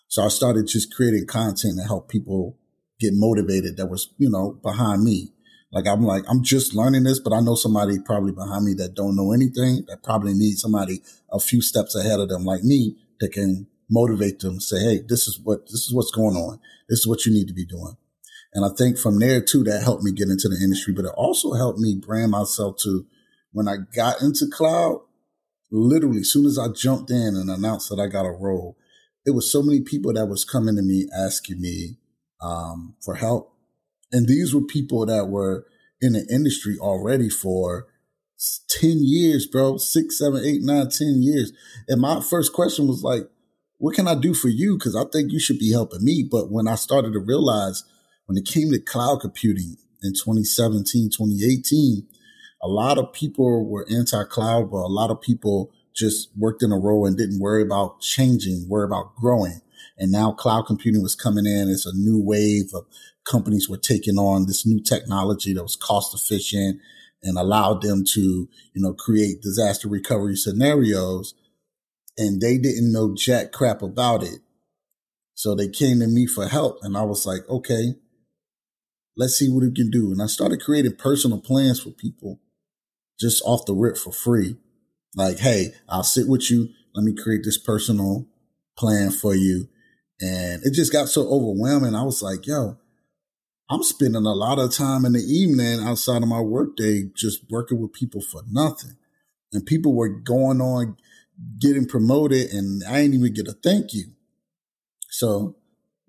So I started just creating content to help people get motivated that was, behind me. I'm just learning this, but I know somebody probably behind me that don't know anything, that probably needs somebody a few steps ahead of them like me that can motivate them, say, hey, this is what's going on. This is what you need to be doing. And I think from there too, that helped me get into the industry, but it also helped me brand myself to when I got into cloud, literally as soon as I jumped in and announced that I got a role, it was so many people that was coming to me asking me for help. And these were people that were in the industry already for 10 years, bro, 6, 7, 8, 9, 10 years. And my first question was like, what can I do for you? Because I think you should be helping me. But when I started to realize when it came to cloud computing in 2017, 2018, a lot of people were anti-cloud, but a lot of people just worked in a role and didn't worry about changing, worry about growing. And now cloud computing was coming in. It's a new wave of companies were taking on this new technology that was cost efficient and allowed them to, create disaster recovery scenarios. And they didn't know jack crap about it. So they came to me for help. And I was like, okay, let's see what we can do. And I started creating personal plans for people just off the rip for free. Like, hey, I'll sit with you. Let me create this personal plan for you. And it just got so overwhelming. I was like, yo, I'm spending a lot of time in the evening outside of my workday just working with people for nothing. And people were going on, getting promoted, and I ain't even get a thank you. So,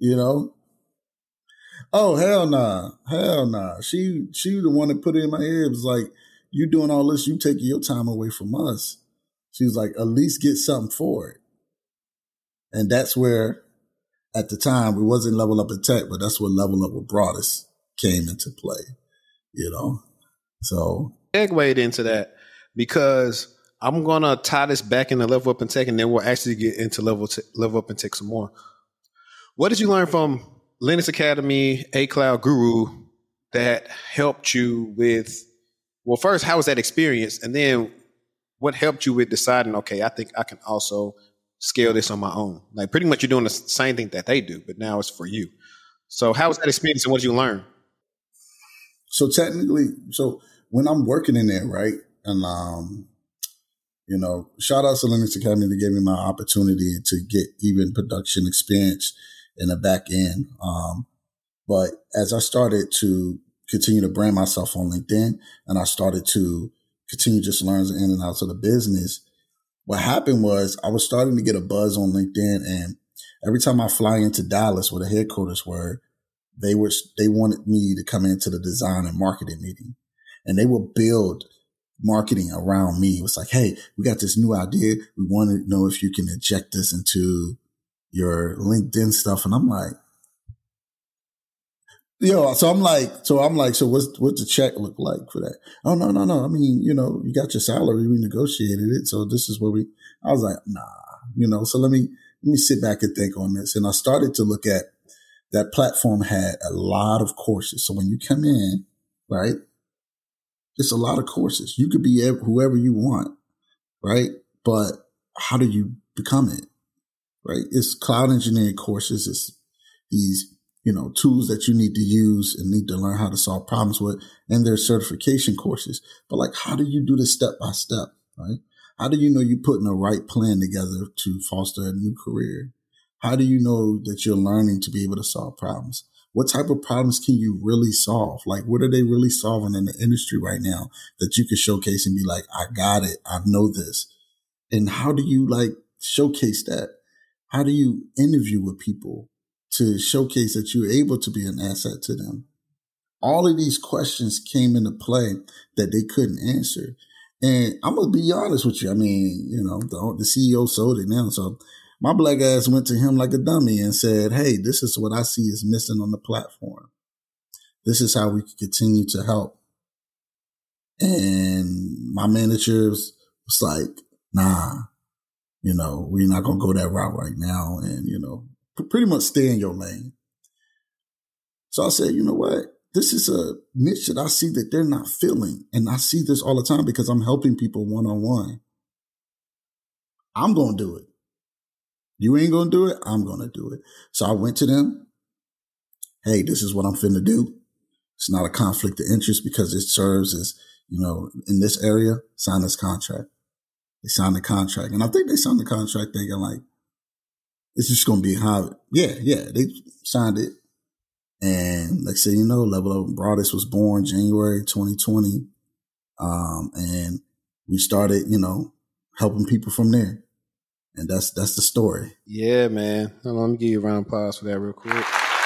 oh, hell nah. She the one that put it in my head. It was like, you doing all this, you taking your time away from us. She was like, at least get something for it. And that's where, at the time, it wasn't Level Up in Tech, but that's where Level Up with Broadus came into play, So. Segued into that because I'm going to tie this back into Level Up in Tech, and then we'll actually get into Level Up in Tech some more. What did you learn from Linux Academy, A Cloud Guru that helped you with, well, first, how was that experience? And then what helped you with deciding, okay, I think I can also scale this on my own? Like pretty much you're doing the same thing that they do, but now it's for you. So how was that experience and what did you learn? So technically, when I'm working in there, right? And, shout out to Linux Academy to give me my opportunity to get even production experience in the back end. But as I started to continue to brand myself on LinkedIn and I started to continue just learning the in and outs of the business, what happened was I was starting to get a buzz on LinkedIn, and every time I fly into Dallas where the headquarters were, they wanted me to come into the design and marketing meeting, and they would build marketing around me. It was like, hey, we got this new idea. We want to know if you can inject this into your LinkedIn stuff. And I'm like, so what's the check look like for that? Oh, no. I mean, you got your salary, we negotiated it. So this is I was like, nah, so let me sit back and think on this. And I started to look at that platform had a lot of courses. So when you come in, right, it's a lot of courses. You could be whoever you want, right? But how do you become it, right? It's cloud engineering courses. It's these tools that you need to use and need to learn how to solve problems with, and there's certification courses. But like, how do you do this step by step, right? How do you know you're putting the right plan together to foster a new career? How do you know that you're learning to be able to solve problems? What type of problems can you really solve? Like, what are they really solving in the industry right now that you can showcase and be like, I got it. I know this. And how do you showcase that? How do you interview with people to showcase that you're able to be an asset to them? All of these questions came into play that they couldn't answer. And I'm going to be honest with you. I mean, the CEO sold it now. So my black ass went to him like a dummy and said, hey, this is what I see is missing on the platform. This is how we can continue to help. And my manager was like, nah, we're not going to go that route right now. And, pretty much stay in your lane. So I said, you know what? This is a niche that I see that they're not filling. And I see this all the time because I'm helping people one-on-one. I'm going to do it. You ain't going to do it. I'm going to do it. So I went to them. Hey, this is what I'm finna do. It's not a conflict of interest because it serves as, in this area, sign this contract. They signed the contract. And I think they signed the contract thinking like, it's just going to be how, yeah, they signed it. And like say, Level Up Broadest was born January 2020. And we started, helping people from there. And that's the story. Yeah, man. Hold on, let me give you a round of applause for that real quick.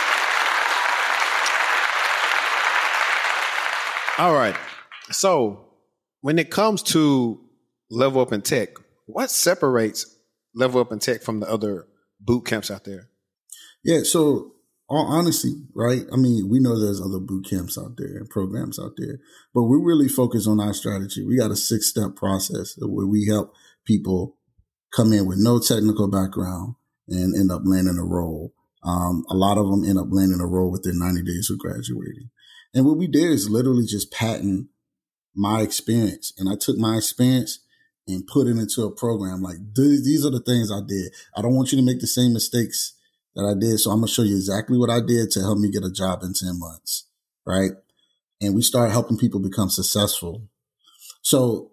All right. So when it comes to Level Up in Tech, what separates Level Up in Tech from the other boot camps out there? Yeah. So all honesty, right? I mean, we know there's other boot camps out there and programs out there, but we really focus on our strategy. We got a 6-step process where we help people come in with no technical background and end up landing a role. A lot of them end up landing a role within 90 days of graduating. And what we did is literally just patent my experience. And I took my experience and put it into a program. Like, these are the things I did. I don't want you to make the same mistakes that I did. So I'm going to show you exactly what I did to help me get a job in 10 months. Right. And we started helping people become successful. So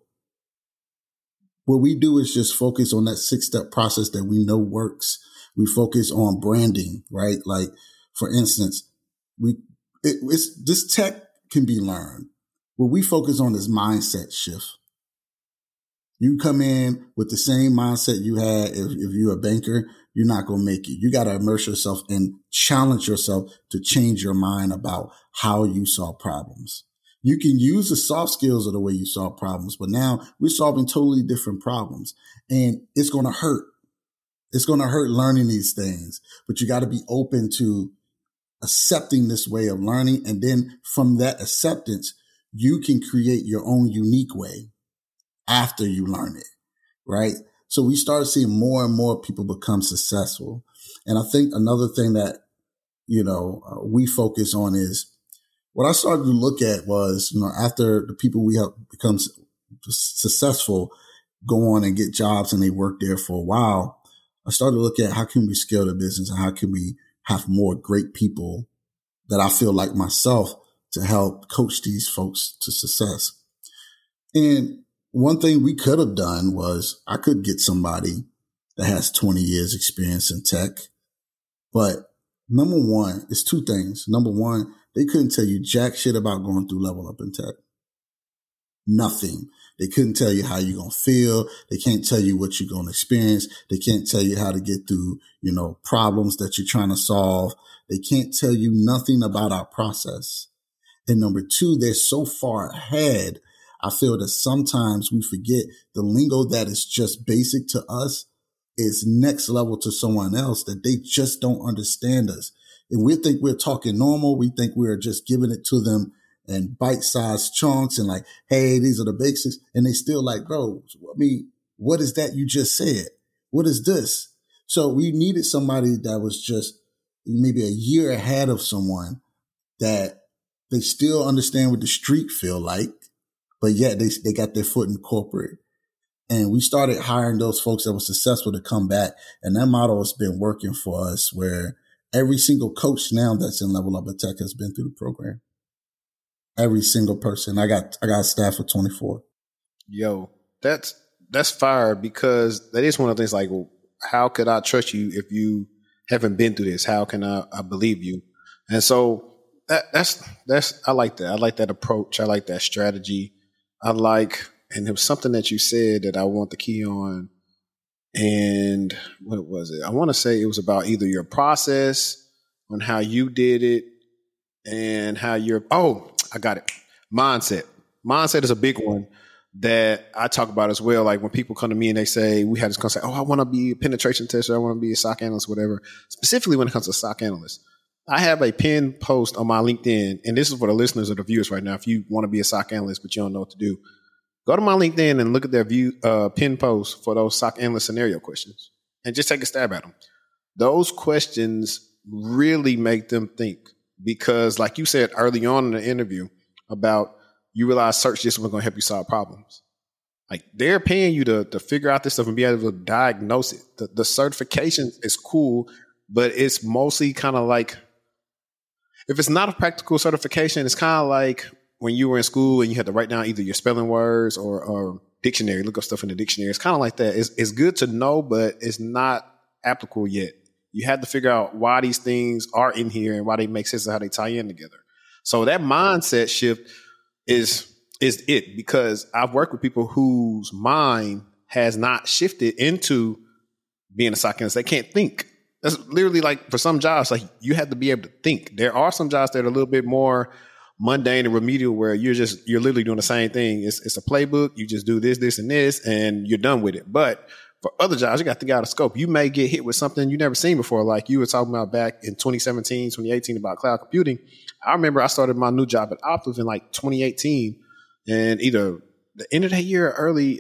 what we do is just focus on that 6-step process that we know works. We focus on branding, right? Like, for instance, this tech can be learned. What we focus on is mindset shift. You come in with the same mindset you had if you're a banker, you're not going to make it. You got to immerse yourself and challenge yourself to change your mind about how you solve problems. You can use the soft skills of the way you solve problems, but now we're solving totally different problems, and it's going to hurt. It's going to hurt learning these things, but you got to be open to accepting this way of learning. And then from that acceptance, you can create your own unique way after you learn it. Right. So we started seeing more and more people become successful. And I think another thing that, we focus on is what I started to look at was, after the people we help become successful go on and get jobs and they work there for a while, I started to look at how can we scale the business and how can we have more great people that I feel like myself to help coach these folks to success. And one thing we could have done was I could get somebody that has 20 years experience in tech. But number one, it's two things. Number one, they couldn't tell you jack shit about going through Level Up in Tech. Nothing. They couldn't tell you how you're going to feel. They can't tell you what you're going to experience. They can't tell you how to get through, problems that you're trying to solve. They can't tell you nothing about our process. And number two, they're so far ahead. I feel that sometimes we forget the lingo that is just basic to us is next level to someone else, that they just don't understand us. And we think we're talking normal. We think we're just giving it to them in bite-sized chunks and like, hey, these are the basics. And they still like, bro, I mean, what is that you just said? What is this? So we needed somebody that was just maybe a year ahead of someone that they still understand what the street feel like, but yet they got their foot in corporate. And we started hiring those folks that were successful to come back. And that model has been working for us where every single coach now that's in Level Up in Tech has been through the program. Every single person. I got a staff of 24. Yo, that's fire, because that is one of the things like, well, how could I trust you if you haven't been through this? How can I believe you? And so that's I like that. I like that approach. I like that strategy. And there was something that you said that I want the key on. And what was it? I want to say it was about either your process on how you did it and how I got it. Mindset. Mindset is a big one that I talk about as well. Like when people come to me and they say, we had this concept, I want to be a penetration tester. I want to be a SOC analyst, whatever. Specifically when it comes to SOC analyst, I have a pinned post on my LinkedIn. And this is for the listeners or the viewers right now. If you want to be a SOC analyst, but you don't know what to do, go to my LinkedIn and look at their pinned post for those SOC analyst scenario questions and just take a stab at them. Those questions really make them think, because like you said early on in the interview about you realize search just wasn't going to help you solve problems. Like they're paying you to figure out this stuff and be able to diagnose it. The certification is cool, but it's mostly kind of like, if it's not a practical certification, it's kind of like when you were in school and you had to write down either your spelling words or dictionary, look up stuff in the dictionary. It's kind of like that. It's good to know, but it's not applicable yet. You have to figure out why these things are in here and why they make sense and how they tie in together. So that mindset shift is it, because I've worked with people whose mind has not shifted into being a SOC analyst. They can't think. That's literally like for some jobs, like you have to be able to think. There are some jobs that are a little bit more mundane and remedial where you're literally doing the same thing. It's a playbook. You just do this, and this, and you're done with it. But for other jobs, you got to think out of scope. You may get hit with something you've never seen before. Like you were talking about back in 2017, 2018 about cloud computing. I remember I started my new job at Optiv in like 2018, and either the end of that year or early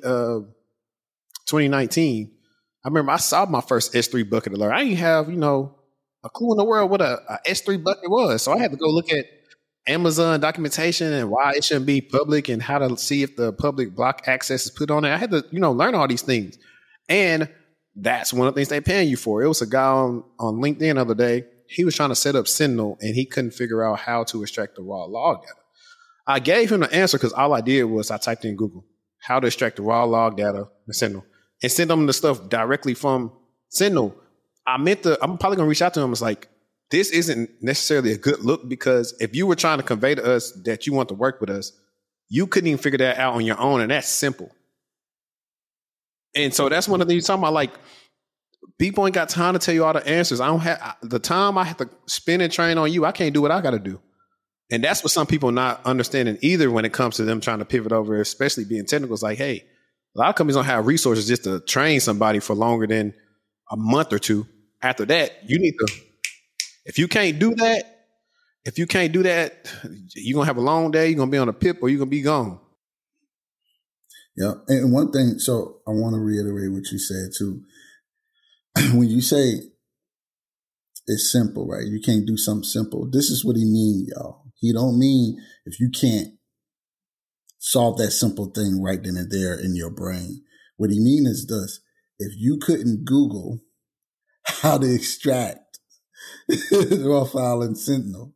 2019, I remember I saw my first S3 bucket alert. I didn't have, a clue in the world what a S3 bucket was. So I had to go look at Amazon documentation and why it shouldn't be public and how to see if the public block access is put on it. I had to, learn all these things. And that's one of the things they're paying you for. It was a guy on LinkedIn the other day. He was trying to set up Sentinel and he couldn't figure out how to extract the raw log data. I gave him the answer because all I did was I typed in Google, how to extract the raw log data in Sentinel, and send them the stuff directly from Sentinel. I'm probably going to reach out to him. It's like, this isn't necessarily a good look, because if you were trying to convey to us that you want to work with us, you couldn't even figure that out on your own. And that's simple. And so that's one of the things you're talking about. Like, people ain't got time to tell you all the answers. I don't have the time. I have to spin and train on you. I can't do what I got to do. And that's what some people not understanding either when it comes to them trying to pivot over, especially being technical. It's like, hey, a lot of companies don't have resources just to train somebody for longer than a month or two. After that, you need to, if you can't do that, you're going to have a long day. You're going to be on a PIP or you're going to be gone. Yeah. And one thing, so I want to reiterate what you said too. When you say it's simple, right? You can't do something simple. This is what he mean, y'all. He don't mean if you can't solve that simple thing right then and there in your brain. What he mean is this: if you couldn't Google how to extract the raw file in Sentinel,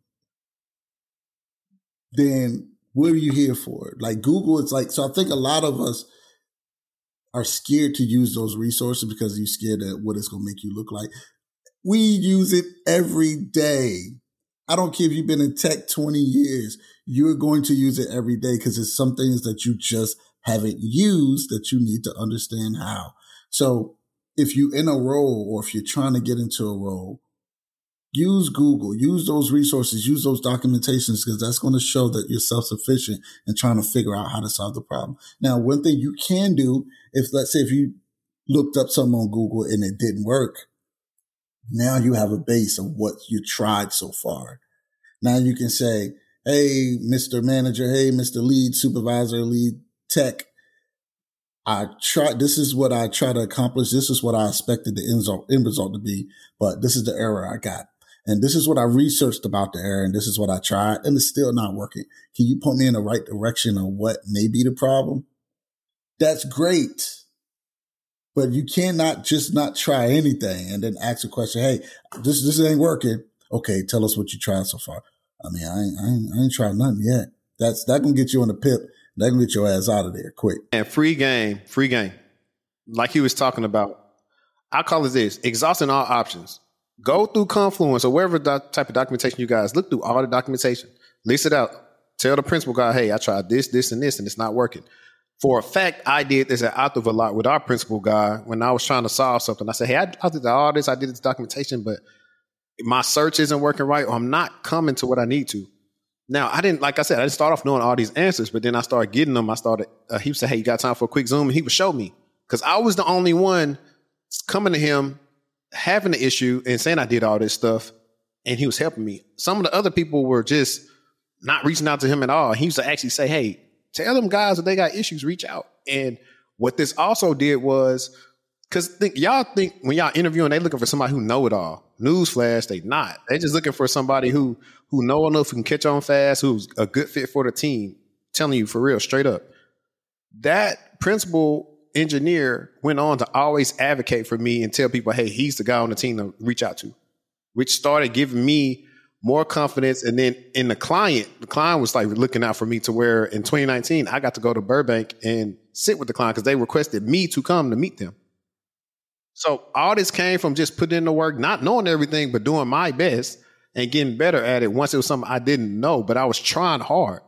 then what are you here for? Like Google, it's like, so I think a lot of us are scared to use those resources because you're scared at what it's going to make you look like. We use it every day. I don't care if you've been in tech 20 years, you're going to use it every day because it's some things that you just haven't used that you need to understand how. So if you're in a role or if you're trying to get into a role, use Google, use those resources, use those documentations, because that's going to show that you're self-sufficient in trying to figure out how to solve the problem. Now, one thing you can do, let's say if you looked up something on Google and it didn't work, now you have a base of what you tried so far. Now you can say, hey, Mr. Manager, hey, Mr. Lead Supervisor, Lead Tech, this is what I try to accomplish. This is what I expected the end result to be, but this is the error I got. And this is what I researched about the error, and this is what I tried, and it's still not working. Can you point me in the right direction on what may be the problem? That's great. But you cannot just not try anything and then ask a question, hey, this ain't working. Okay, tell us what you tried so far. I mean, I ain't tried nothing yet. That gonna get you on the PIP. That gonna get your ass out of there quick. And free game. Like he was talking about, I call it this: exhausting all options. Go through Confluence or wherever type of documentation you guys look through. All the documentation, list it out. Tell the principal guy, hey, I tried this, and this, and it's not working. For a fact, I did this at Optiv a lot with our principal guy when I was trying to solve something. I said, hey, I did all this. I did this documentation, but my search isn't working right, or I'm not coming to what I need to. Now, I didn't start off knowing all these answers, but then I started getting them. He would say, hey, you got time for a quick Zoom? And he would show me, because I was the only one coming to him, having the issue and saying I did all this stuff, and he was helping me. Some of the other people were just not reaching out to him at all. He used to actually say, hey, tell them guys that they got issues, reach out. And what this also did was, because y'all think when y'all interviewing, they looking for somebody who know it all. Newsflash, they not. They just looking for somebody who know enough, who can catch on fast, who's a good fit for the team. Telling you for real, straight up. That principal engineer went on to always advocate for me and tell people, hey, he's the guy on the team to reach out to, which started giving me more confidence. And then in the client was like looking out for me to where in 2019, I got to go to Burbank and sit with the client because they requested me to come to meet them. So all this came from just putting in the work, not knowing everything, but doing my best and getting better at it once it was something I didn't know, but I was trying hard.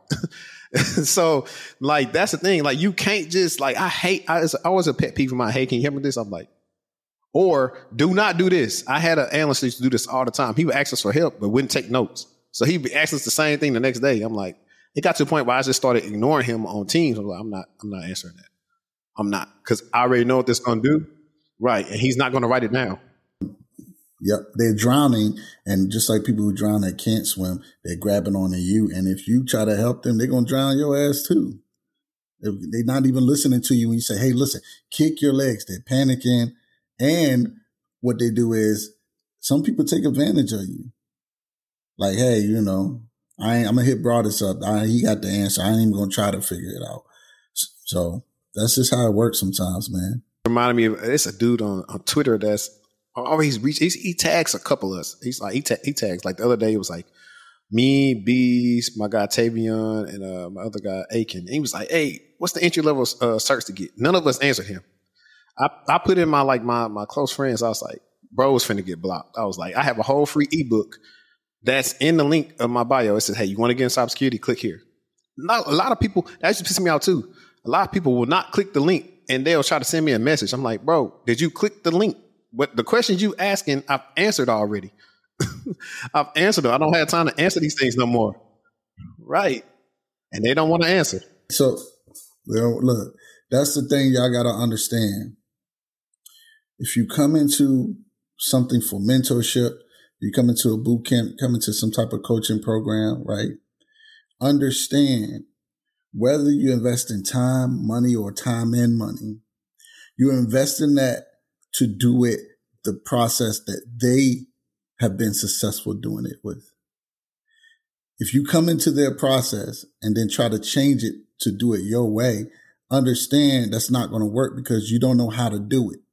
So like, that's the thing. Like, you can't just like, I was a pet peeve of mine. Hey, can you help me with this? I'm like, or do not do this. I had an analyst who used to do this all the time. He would ask us for help, but wouldn't take notes. So he'd be asking us the same thing the next day. I'm like, it got to a point where I just started ignoring him on Teams. I'm like, I'm not answering that. I'm not, because I already know what this is going to do. Right. And he's not going to write it down. Yep. They're drowning. And just like people who drown that can't swim, they're grabbing onto you. And if you try to help them, they're going to drown your ass too. They're not even listening to you when you say, hey, listen, kick your legs. They're panicking. And what they do is some people take advantage of you. Like, hey, you know, I'm going to hit Broadus up. He got the answer. I ain't even going to try to figure it out. So that's just how it works sometimes, man. Reminded me of, it's a dude on Twitter that's always he tags a couple of us. He's like, he tags, like the other day it was like me, Beast, my guy Tavion, and my other guy Aiken. And he was like, hey, what's the entry level search to get? None of us answered him. I put in my close friends. I was like, bro was finna get blocked. I was like, I have a whole free ebook that's in the link of my bio. It says, hey, you want to get in cybersecurity? Click here. A lot of people, that used to piss me out too. A lot of people will not click the link and they'll try to send me a message. I'm like, bro, did you click the link? What the questions you asking, I've answered already. I've answered them. I don't have time to answer these things no more. Right. And they don't want to answer. So, look, that's the thing y'all got to understand. If you come into something for mentorship, you come into a boot camp, come into some type of coaching program, right? Understand whether you invest in time, money, or time and money, you invest in that to do it the process that they have been successful doing it with. If you come into their process and then try to change it to do it your way, understand that's not going to work because you don't know how to do it.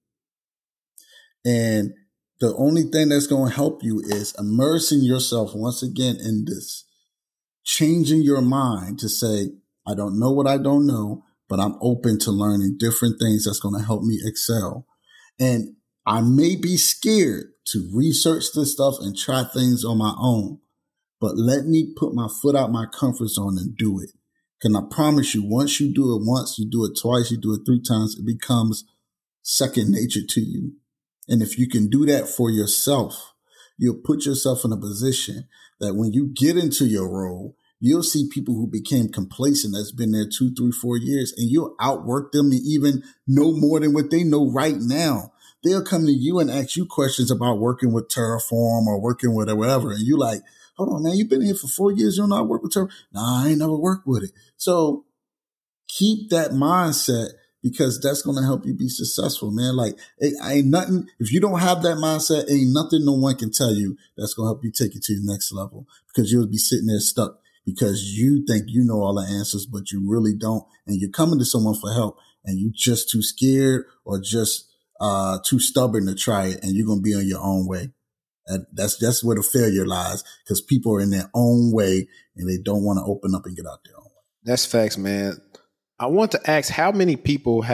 And the only thing that's going to help you is immersing yourself once again in this, changing your mind to say, I don't know what I don't know, but I'm open to learning different things that's going to help me excel. And I may be scared to research this stuff and try things on my own, but let me put my foot out my comfort zone and do it. Can I promise you, once you do it once, you do it twice, you do it 3 times, it becomes second nature to you. And if you can do that for yourself, you'll put yourself in a position that when you get into your role, you'll see people who became complacent that's been there 2, 3, 4 years, and you'll outwork them and even know more than what they know right now. They'll come to you and ask you questions about working with Terraform or working with whatever. And you like, hold on, man, you've been here for 4 years. You don't know how to work with Terraform? Nah, I ain't never worked with it. So keep that mindset because that's going to help you be successful, man. Like, it ain't nothing. If you don't have that mindset, ain't nothing no one can tell you that's going to help you take it to the next level because you'll be sitting there stuck because you think you know all the answers, but you really don't. And you're coming to someone for help and you just too scared or just too stubborn to try it, and you're going to be on your own way. That's where the failure lies because people are in their own way and they don't want to open up and get out their own way. That's facts, man. I want to ask how many people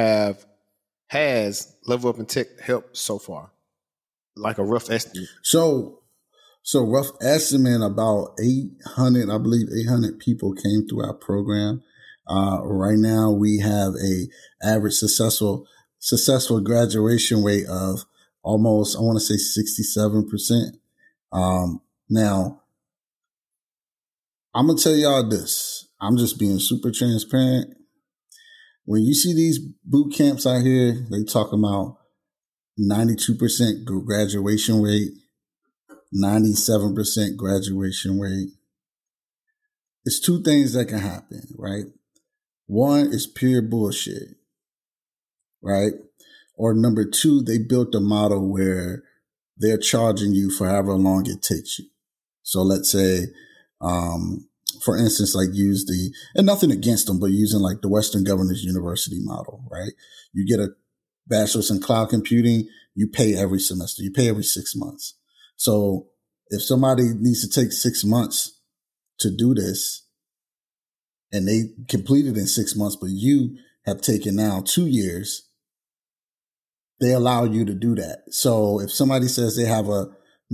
has Level Up in Tech helped so far? Like a rough estimate. So rough estimate, about 800, I believe 800 people came through our program. Right now we have a average successful graduation rate of almost, I want to say 67%. Now I'm going to tell y'all this. I'm just being super transparent. When you see these boot camps out here, they talk about 92% graduation rate, 97% graduation rate. It's 2 things that can happen, right? One is pure bullshit, right? Or number 2, they built a model where they're charging you for however long it takes you. So let's say for instance, like use and nothing against them, but using like the Western Governors University model, right? You get a bachelor's in cloud computing, you pay every semester, you pay every 6 months. So if somebody needs to take 6 months to do this and they complete it in 6 months, but you have taken now 2 years, they allow you to do that. So if somebody says they have a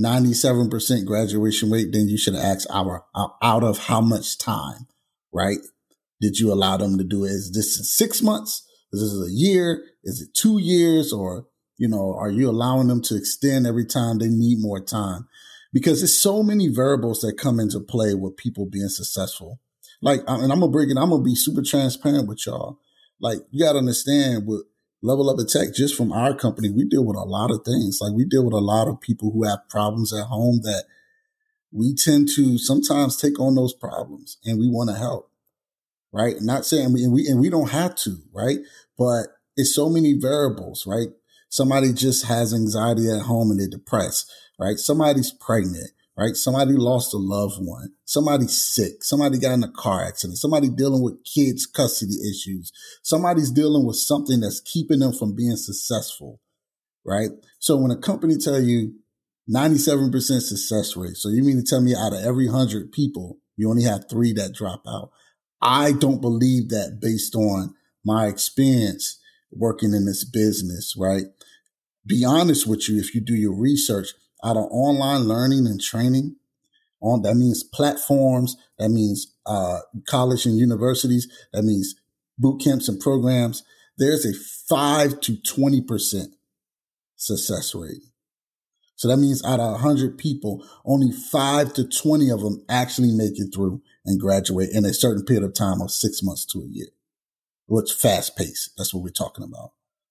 97% graduation rate, then you should ask out of how much time, right? Did you allow them to do it? Is this 6 months? Is this a year? Is it 2 years? Or, are you allowing them to extend every time they need more time? Because there's so many variables that come into play with people being successful. Like, and I'm going to be super transparent with y'all. Like, you got to understand with Level Up Tech, just from our company, we deal with a lot of things. Like, we deal with a lot of people who have problems at home that we tend to sometimes take on those problems and we want to help, right? Not saying we don't have to, right? But it's so many variables, right? Somebody just has anxiety at home and they're depressed, right? Somebody's pregnant, right? Somebody lost a loved one. Somebody's sick. Somebody got in a car accident. Somebody dealing with kids' custody issues. Somebody's dealing with something that's keeping them from being successful, right? So when a company tell you 97% success rate, so you mean to tell me out of every 100 people, you only have 3 that drop out? I don't believe that based on my experience working in this business, right? Be honest with you, if you do your research, out of online learning and training, that means platforms, that means college and universities, that means boot camps and programs, there's a 5 to 20% success rate. So that means out of 100 people, only 5 to 20 of them actually make it through and graduate in a certain period of time of 6 months to a year. What's fast paced? That's what we're talking about.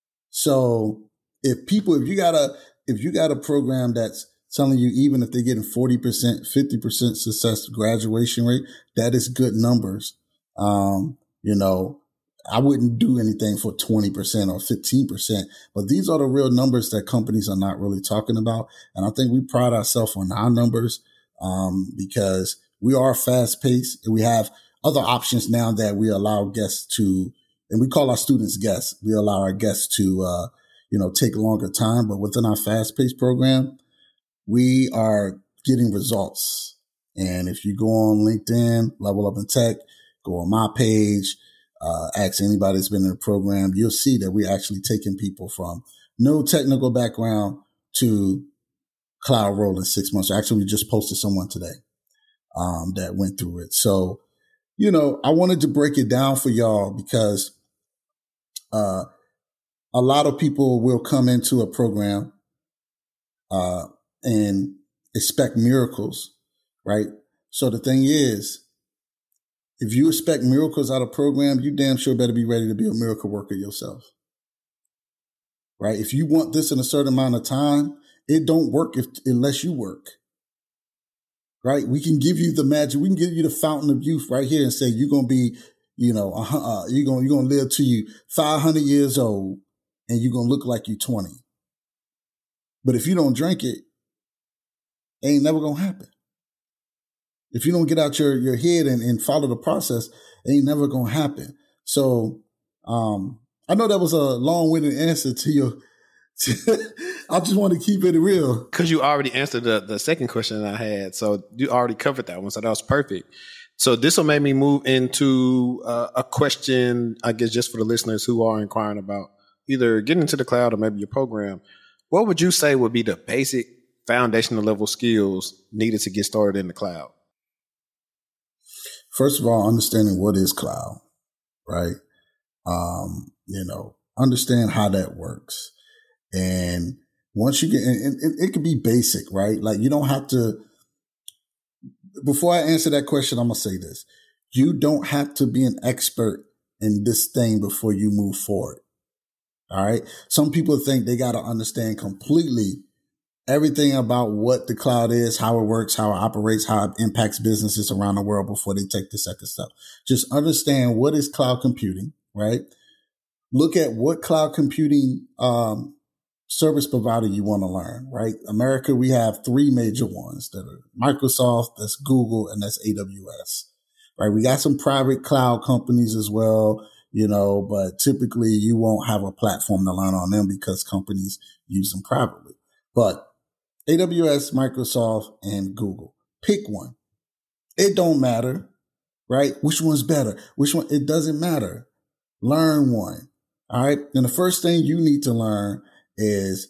So if you got a program that's telling you even if they're getting 40%, 50% success graduation rate, that is good numbers. I wouldn't do anything for 20% or 15%, but these are the real numbers that companies are not really talking about. And I think we pride ourselves on our numbers, because we are fast paced and we have other options now that we allow guests to, and we call our students guests. We allow our guests to, take longer time, but within our fast paced program, we are getting results. And if you go on LinkedIn, Level Up in Tech, go on my page, ask anybody that's been in the program, you'll see that we're actually taking people from no technical background to cloud roll in 6 months. Actually, we just posted someone today that went through it. So, I wanted to break it down for y'all because a lot of people will come into a program and expect miracles, right? So the thing is, if you expect miracles out of program, you damn sure better be ready to be a miracle worker yourself, right? If you want this in a certain amount of time, it don't work unless you work, right? We can give you the magic. We can give you the fountain of youth right here and say, you're going to be, you're going to live till you 500 years old and you're going to look like you're 20. But if you don't drink it, it ain't never going to happen. If you don't get out your head and follow the process, it ain't never going to happen. So, I know that was a long-winded answer to your, I just want to keep it real. Because you already answered the second question I had. So you already covered that one. So that was perfect. So this will make me move into a question, I guess, just for the listeners who are inquiring about either getting into the cloud or maybe your program. What would you say would be the basic foundational level skills needed to get started in the cloud? First of all, understanding what is cloud, right? Understand how that works. And once you get, and it could be basic, right? Like you don't have to, before I answer that question, I'm going to say this. You don't have to be an expert in this thing before you move forward. All right. Some people think they got to understand completely everything about what the cloud is, how it works, how it operates, how it impacts businesses around the world before they take the second step. Just understand what is cloud computing, right? Look at what cloud computing service provider you want to learn, right? America, we have 3 major ones that are Microsoft, that's Google, and that's AWS. right? We got some private cloud companies as well, but typically you won't have a platform to learn on them because companies use them privately. But AWS, Microsoft, and Google, pick one. It don't matter, right? Which one's better? Which one? It doesn't matter. Learn one. All right. And the first thing you need to learn is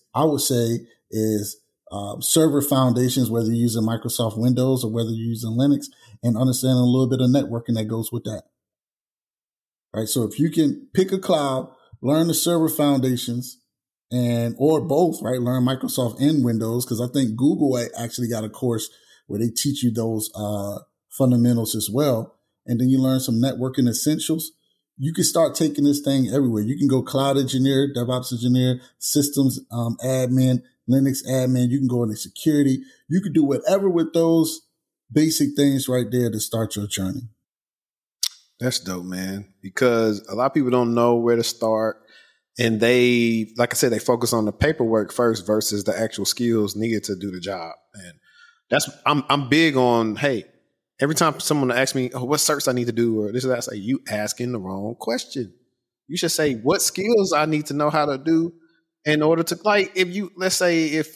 server foundations, whether you're using Microsoft Windows or whether you're using Linux, and understanding a little bit of networking that goes with that. Right. So if you can pick a cloud, learn the server foundations or both, right? Learn Microsoft and Windows. Cause I think Google actually got a course where they teach you those, fundamentals as well. And then you learn some networking essentials. You can start taking this thing everywhere. You can go cloud engineer, DevOps engineer, systems, admin, Linux admin. You can go into security. You can do whatever with those basic things right there to start your journey. That's dope, man. Because a lot of people don't know where to start. And they, like I said, they focus on the paperwork first versus the actual skills needed to do the job. And I'm big on, hey, every time someone asks me, what certs I need to do or this or that, I say, you asking the wrong question. You should say what skills I need to know how to do in order to, like, let's say if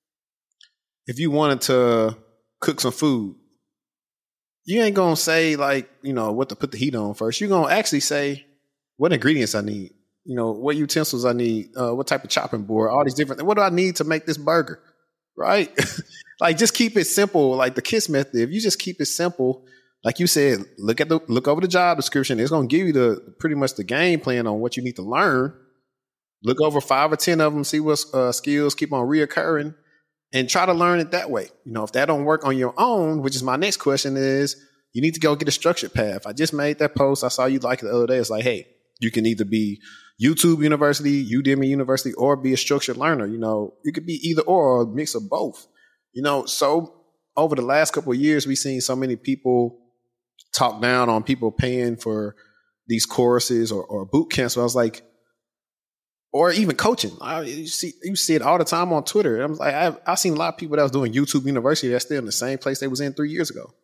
you wanted to cook some food, you ain't going to say like, what to put the heat on first. You're going to actually say what ingredients I need, what utensils I need, what type of chopping board, all these different things. What do I need to make this burger? Right? Like, just keep it simple. Like the KISS method. If you just keep it simple, like you said, look over the job description. It's going to give you pretty much the game plan on what you need to learn. Look over 5 or 10 of them, see what skills keep on reoccurring, and try to learn it that way. If that don't work on your own, which is my next question, is you need to go get a structured path. I just made that post. I saw you like it the other day. It's like, hey, you can either be YouTube University, Udemy University, or be a structured learner. You could be either or a mix of both. So over the last couple of years, we've seen so many people talk down on people paying for these courses or boot camps. So I was like, or even coaching. You see it all the time on Twitter. I'm like, I've seen a lot of people that was doing YouTube University that's still in the same place they was in 3 years ago.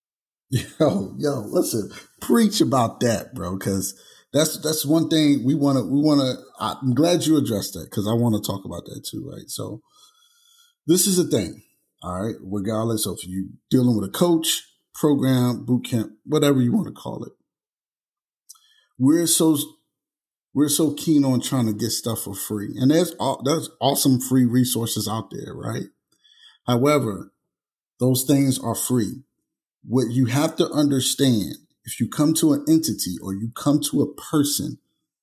Yo, listen, preach about that, bro, because that's one thing we want to. I'm glad you addressed that because I want to talk about that too, right? So this is a thing, all right. Regardless of if you're dealing with a coach, program, boot camp, whatever you want to call it, we're so keen on trying to get stuff for free, and there's awesome free resources out there, right? However, those things are free. What you have to understand, if you come to an entity or you come to a person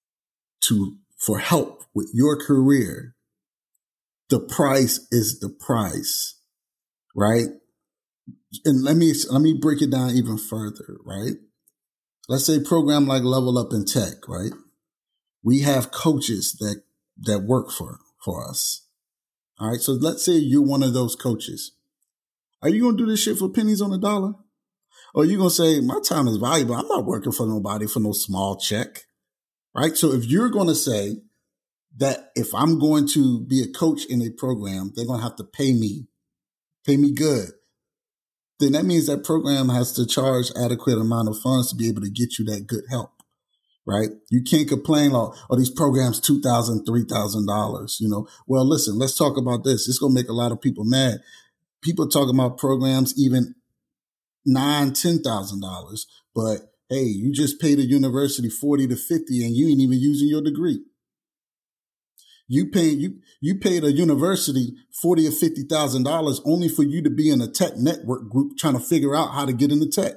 for help with your career, the price is the price, right? And let me break it down even further, right? Let's say a program like Level Up in Tech, right? We have coaches that work for us. All right. So let's say you're one of those coaches. Are you going to do this shit for pennies on the dollar? Or are you going to say, my time is valuable. I'm not working for nobody for no small check. Right. So if you're going to say that if I'm going to be a coach in a program, they're going to have to pay me good, then that means that program has to charge adequate amount of funds to be able to get you that good help. Right? You can't complain like, these programs, $2,000, $3,000, Well, listen, let's talk about this. It's going to make a lot of people mad. People talking about programs even $9,000, $10,000. But hey, you just paid a university $40 to $50 and you ain't even using your degree. You paid a university $40 or $50,000 only for you to be in a tech network group trying to figure out how to get into tech.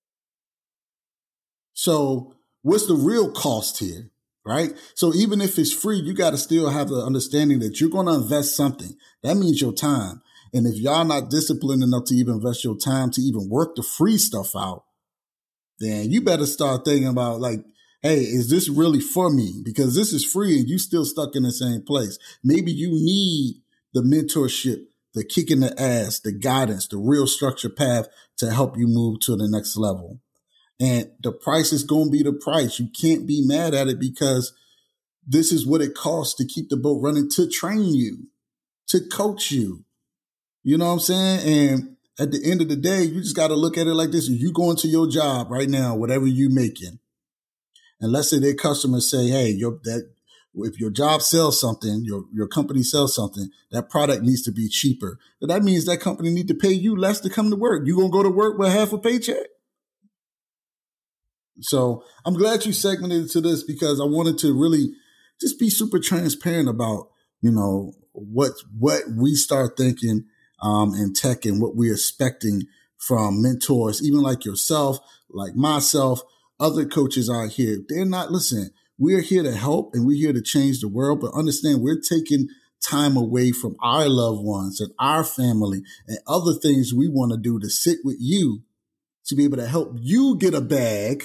So what's the real cost here, right? So even if it's free, you got to still have the understanding that you're going to invest something. That means your time. And if y'all not disciplined enough to even invest your time to even work the free stuff out, then you better start thinking about like, hey, is this really for me? Because this is free and you still stuck in the same place. Maybe you need the mentorship, the kick in the ass, the guidance, the real structured path to help you move to the next level. And the price is going to be the price. You can't be mad at it because this is what it costs to keep the boat running, to train you, to coach you. You know what I'm saying? And at the end of the day, you just got to look at it like this. If you go into your job right now, whatever you making, and let's say their customers say, hey, if your job sells something, your company sells something, that product needs to be cheaper. But that means that company need to pay you less to come to work. You going to go to work with half a paycheck? So I'm glad you segmented into this because I wanted to really just be super transparent about, what we start thinking in tech and what we're expecting from mentors, even like yourself, like myself, other coaches out here. They're not, listen, we're here to help and we're here to change the world, but understand we're taking time away from our loved ones and our family and other things we want to do to sit with you to be able to help you get a bag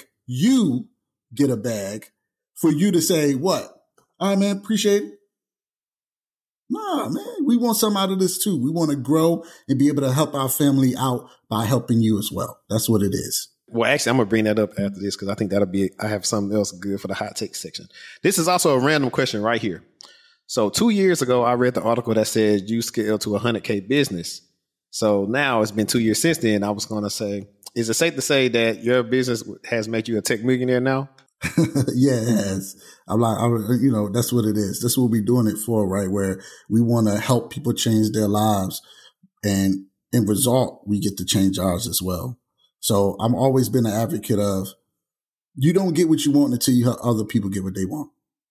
for you to say, what? All right, man, appreciate it. Nah, man, we want something out of this too. We want to grow and be able to help our family out by helping you as well. That's what it is. Well, actually, I'm going to bring that up after this because I think I have something else good for the hot take section. This is also a random question right here. So 2 years ago, I read the article that says you scale to 100K business. So now it's been 2 years since then. I was going to say, is it safe to say that your business has made you a tech millionaire now? Yeah, it has. That's what it is. That's what we're doing it for, right? Where we want to help people change their lives. And in result, we get to change ours as well. So I'm always been an advocate of you don't get what you want until you help other people get what they want.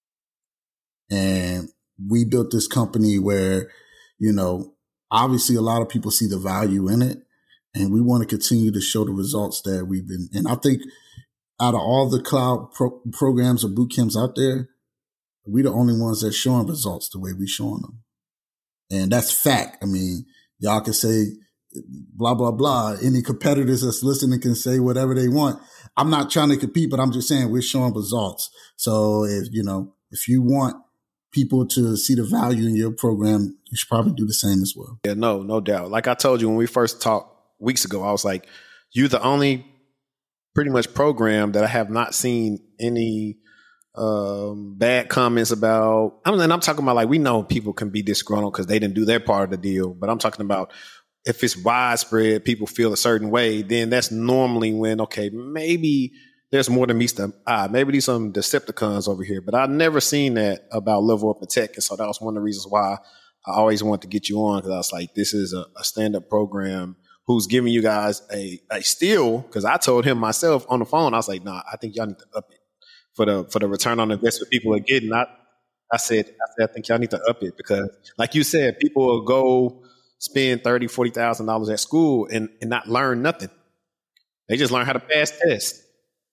And we built this company where, obviously a lot of people see the value in it. And we want to continue to show the results that we've been. And I think out of all the cloud programs or boot camps out there, we're the only ones that's showing results the way we're showing them. And that's fact. I mean, y'all can say blah, blah, blah. Any competitors that's listening can say whatever they want. I'm not trying to compete, but I'm just saying we're showing results. So if you want people to see the value in your program, you should probably do the same as well. Yeah, no doubt. Like I told you when we first talked weeks ago, I was like, you're the only pretty much program that I have not seen any bad comments about. I'm talking about like, we know people can be disgruntled because they didn't do their part of the deal, but I'm talking about if it's widespread, people feel a certain way, then that's normally when, okay, maybe there's more than meets the eye. Maybe there's some Decepticons over here, but I've never seen that about Level Up in Tech. And so that was one of the reasons why I always wanted to get you on, because I was like, this is a stand-up program who's giving you guys a steal. Because I told him myself on the phone, I was like, nah, I think y'all need to up it for the return on investment people are getting. I said, I think y'all need to up it because, like you said, people will go spend $30,000, $40,000 at school and not learn nothing. They just learn how to pass tests.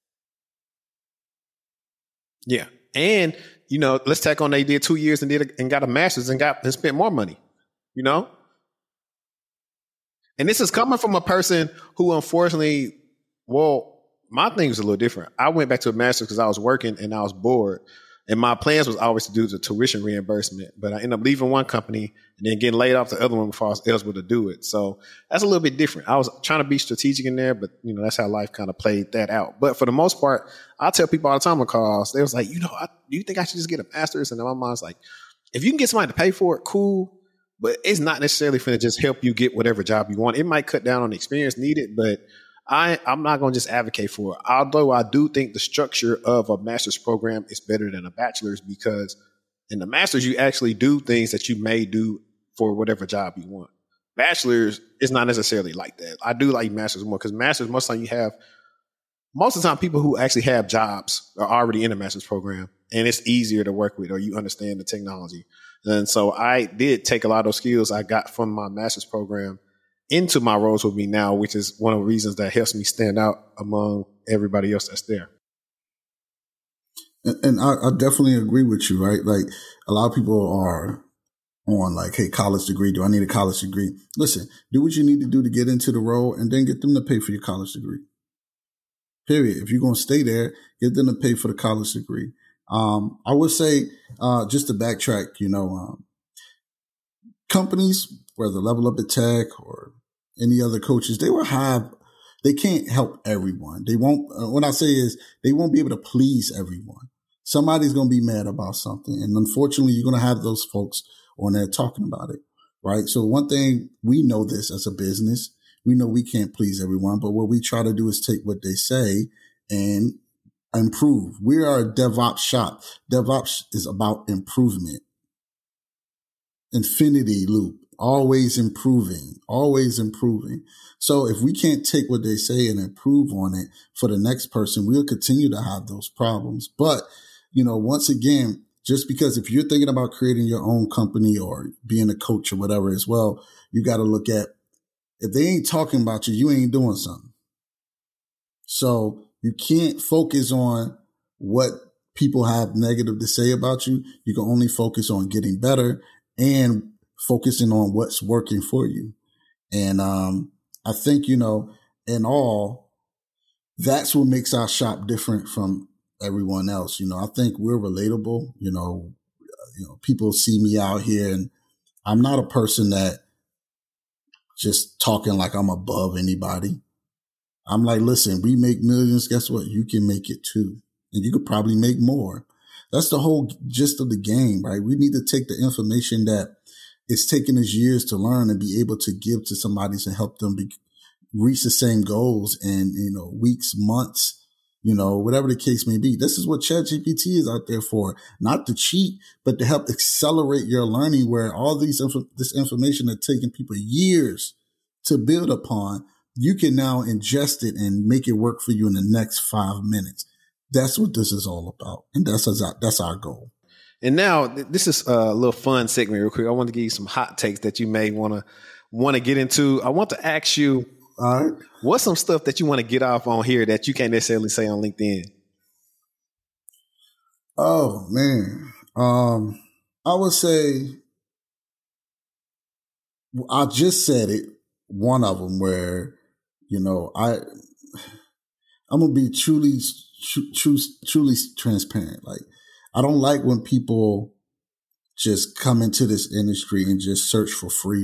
Yeah. And, let's take on they did 2 years and got a master's and spent more money, And this is coming from a person who unfortunately, my thing was a little different. I went back to a master's because I was working and I was bored. And my plans was always to do the tuition reimbursement, but I ended up leaving one company and then getting laid off the other one before I was eligible to do it. So that's a little bit different. I was trying to be strategic in there, but that's how life kind of played that out. But for the most part, I tell people all the time on calls, they was like, do you think I should just get a master's? And then my mom's like, if you can get somebody to pay for it, cool. But it's not necessarily going to just help you get whatever job you want. It might cut down on the experience needed, but I'm not going to just advocate for it. Although I do think the structure of a master's program is better than a bachelor's, because in the master's, you actually do things that you may do for whatever job you want. Bachelor's is not necessarily like that. I do like master's more because master's, most of the time people who actually have jobs are already in a master's program and it's easier to work with, or you understand the technology. And so I did take a lot of those skills I got from my master's program into my roles with me now, which is one of the reasons that helps me stand out among everybody else that's there. And I definitely agree with you, right? Like a lot of people are on like, hey, college degree. Do I need a college degree? Listen, do what you need to do to get into the role and then get them to pay for your college degree. Period. If you're going to stay there, get them to pay for the college degree. I would say, just to backtrack, companies, whether Level Up in Tech or any other coaches, they can't help everyone. They won't, what I say is they won't be able to please everyone. Somebody's going to be mad about something. And unfortunately, you're going to have those folks on there talking about it, right? So one thing, we know this as a business, We know we can't please everyone, but what we try to do is take what they say and improve. We are a DevOps shop. DevOps is about improvement. Infinity loop, always improving, always improving. So if we can't take what they say and improve on it for the next person, we'll continue to have those problems. But, once again, just because if you're thinking about creating your own company or being a coach or whatever as well, you got to look at, if they ain't talking about you, you ain't doing something. So you can't focus on what people have negative to say about you. You can only focus on getting better and focusing on what's working for you. And I think, in all, that's what makes our shop different from everyone else. I think we're relatable. People see me out here, and I'm not a person that just talking like I'm above anybody. I'm like, listen, we make millions. Guess what? You can make it too. And you could probably make more. That's the whole gist of the game, right? We need to take the information that it's taken us years to learn and be able to give to somebody to help them reach the same goals in, weeks, months, whatever the case may be. This is what ChatGPT is out there for, not to cheat, but to help accelerate your learning, where all this information that's taking people years to build upon, you can now ingest it and make it work for you in the next 5 minutes. That's what this is all about. And that's our goal. And now this is a little fun segment real quick. I want to give you some hot takes that you may want to get into. I want to ask you, all right, what's some stuff that you want to get off on here that you can't necessarily say on LinkedIn? Oh, man. I would say, I just said it, one of them where, I'm going to be truly transparent. Like, I don't like when people just come into this industry and just search for free.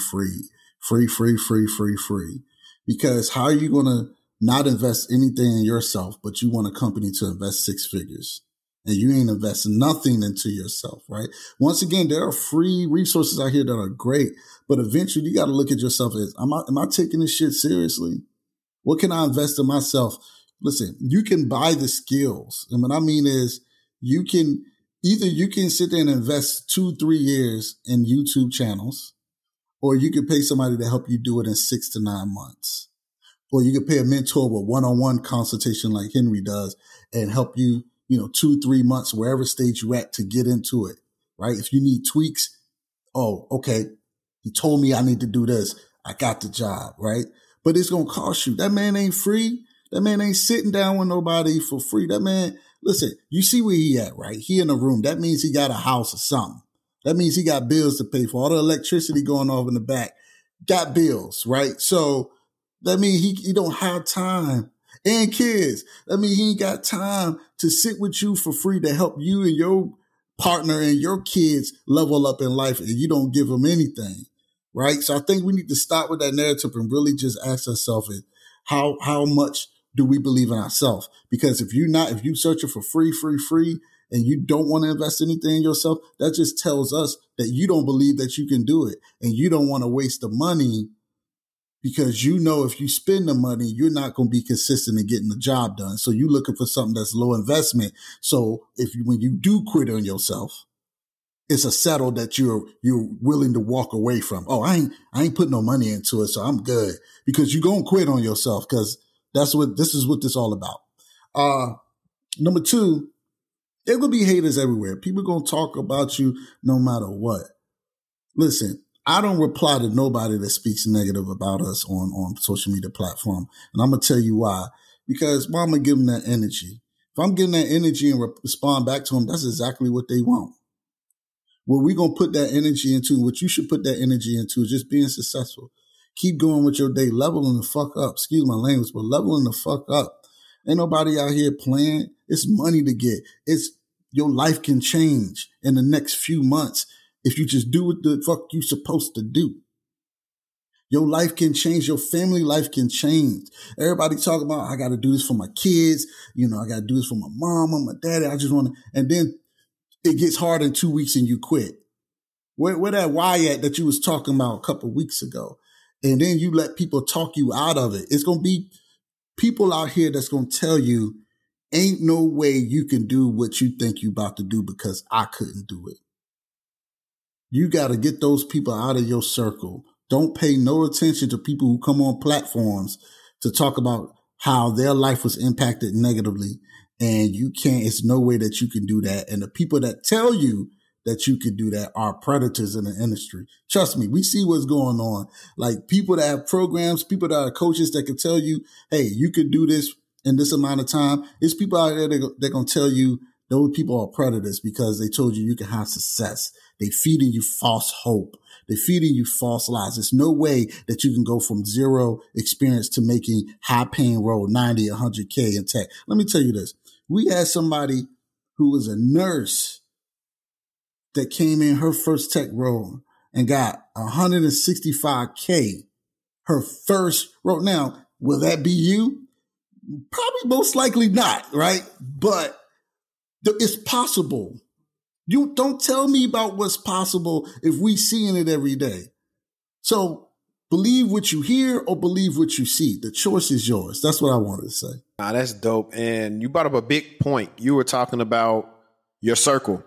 Because how are you going to not invest anything in yourself, but you want a company to invest 6 figures and you ain't investing nothing into yourself, right? Once again, there are free resources out here that are great, but eventually you got to look at yourself as, am I taking this shit seriously? What can I invest in myself? Listen, you can buy the skills. And what I mean is, you can sit there and invest 2-3 years in YouTube channels, or you could pay somebody to help you do it in 6 to 9 months. Or you could pay a mentor with one-on-one consultation like Henry does and help you, 2-3 months, wherever stage you're at, to get into it, right? If you need tweaks, oh, okay, he told me I need to do this. I got the job, right? But it's going to cost you. That man ain't free. That man ain't sitting down with nobody for free. That man, listen, you see where he at, right? He in a room. That means he got a house or something. That means he got bills to pay for. All the electricity going off in the back. Got bills, right? So that means he don't have time. And kids. That means he ain't got time to sit with you for free to help you and your partner and your kids level up in life, and you don't give them anything, right? So I think we need to stop with that narrative and really just ask ourselves, how much do we believe in ourselves? Because if you searching for free, and you don't want to invest anything in yourself, that just tells us that you don't believe that you can do it. And you don't want to waste the money, because if you spend the money, you're not going to be consistent in getting the job done. So you're looking for something that's low investment. So when you do quit on yourself, it's a settle that you're willing to walk away from. Oh, I ain't putting no money into it, so I'm good. Because you're going to quit on yourself, because this is what this all about. Number 2, there will be haters everywhere. People going to talk about you no matter what. Listen, I don't reply to nobody that speaks negative about us on social media platform. And I'm going to tell you why. Because I'm going to give them that energy. If I'm getting that energy and respond back to them, that's exactly what they want. What we're going to put that energy into, what you should put that energy into, is just being successful. Keep going with your day, leveling the fuck up. Excuse my language, but leveling the fuck up. Ain't nobody out here playing. It's money to get. Your life can change in the next few months if you just do what the fuck you supposed to do. Your life can change. Your family life can change. Everybody talk about, I got to do this for my kids. I got to do this for my mom and my daddy. I just want to, and then it gets hard in 2 weeks and you quit. Where that why at that you was talking about a couple of weeks ago? and then you let people talk you out of it. It's going to be people out here that's going to tell you, ain't no way you can do what you think you about to do because I couldn't do it. You got to get those people out of your circle. Don't pay no attention to people who come on platforms to talk about how their life was impacted negatively. And you can't, it's no way that you can do that. And the people that tell you that you can do that are predators in the industry. Trust me, we see what's going on. Like people that have programs, people that are coaches that can tell you, hey, you could do this in this amount of time. There's people out there that going to tell you those people are predators because they told you can have success. They feeding you false hope. They're feeding you false lies. There's no way that you can go from zero experience to making high paying role, 90, 100K in tech. Let me tell you this. We had somebody who was a nurse that came in her first tech role and got 165K her first role. Now, will that be you? Probably most likely not, right? But it's possible. You don't tell me about what's possible if we seeing it every day. So believe what you hear or believe what you see. The choice is yours. That's what I wanted to say. Nah, that's dope. And you brought up a big point. You were talking about your circle.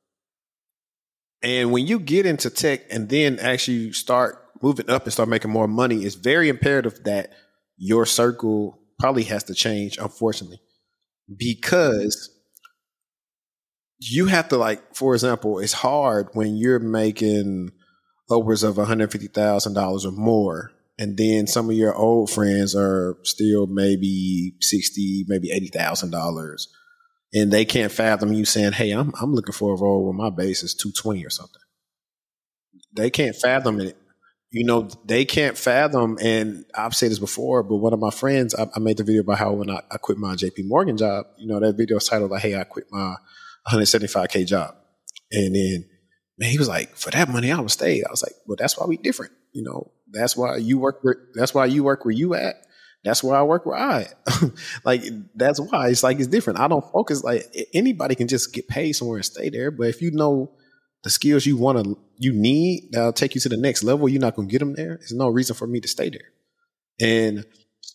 And when you get into tech and then actually start moving up and start making more money, it's very imperative that your circle probably has to change, unfortunately, because you have to, like, for example, it's hard when you're making upwards of $150,000 or more, and then some of your old friends are still maybe $60,000, maybe $80,000, and they can't fathom you saying, "Hey, I'm looking for a role where my base is 220 or something." They can't fathom it. You know, they can't fathom, and I've said this before, but one of my friends, I made the video about how when I quit my JP Morgan job, you know, that video was titled like, "Hey, I quit my 175K job." And then, man, he was like, "For that money, I would stay." I was like, "Well, that's why we different. You know, that's why you work where you at. That's why I work where I at." Like, that's why it's like, it's different. I don't focus, like, anybody can just get paid somewhere and stay there. But if you know the skills you need that'll take you to the next level, you're not going to get them there. There's no reason for me to stay there. And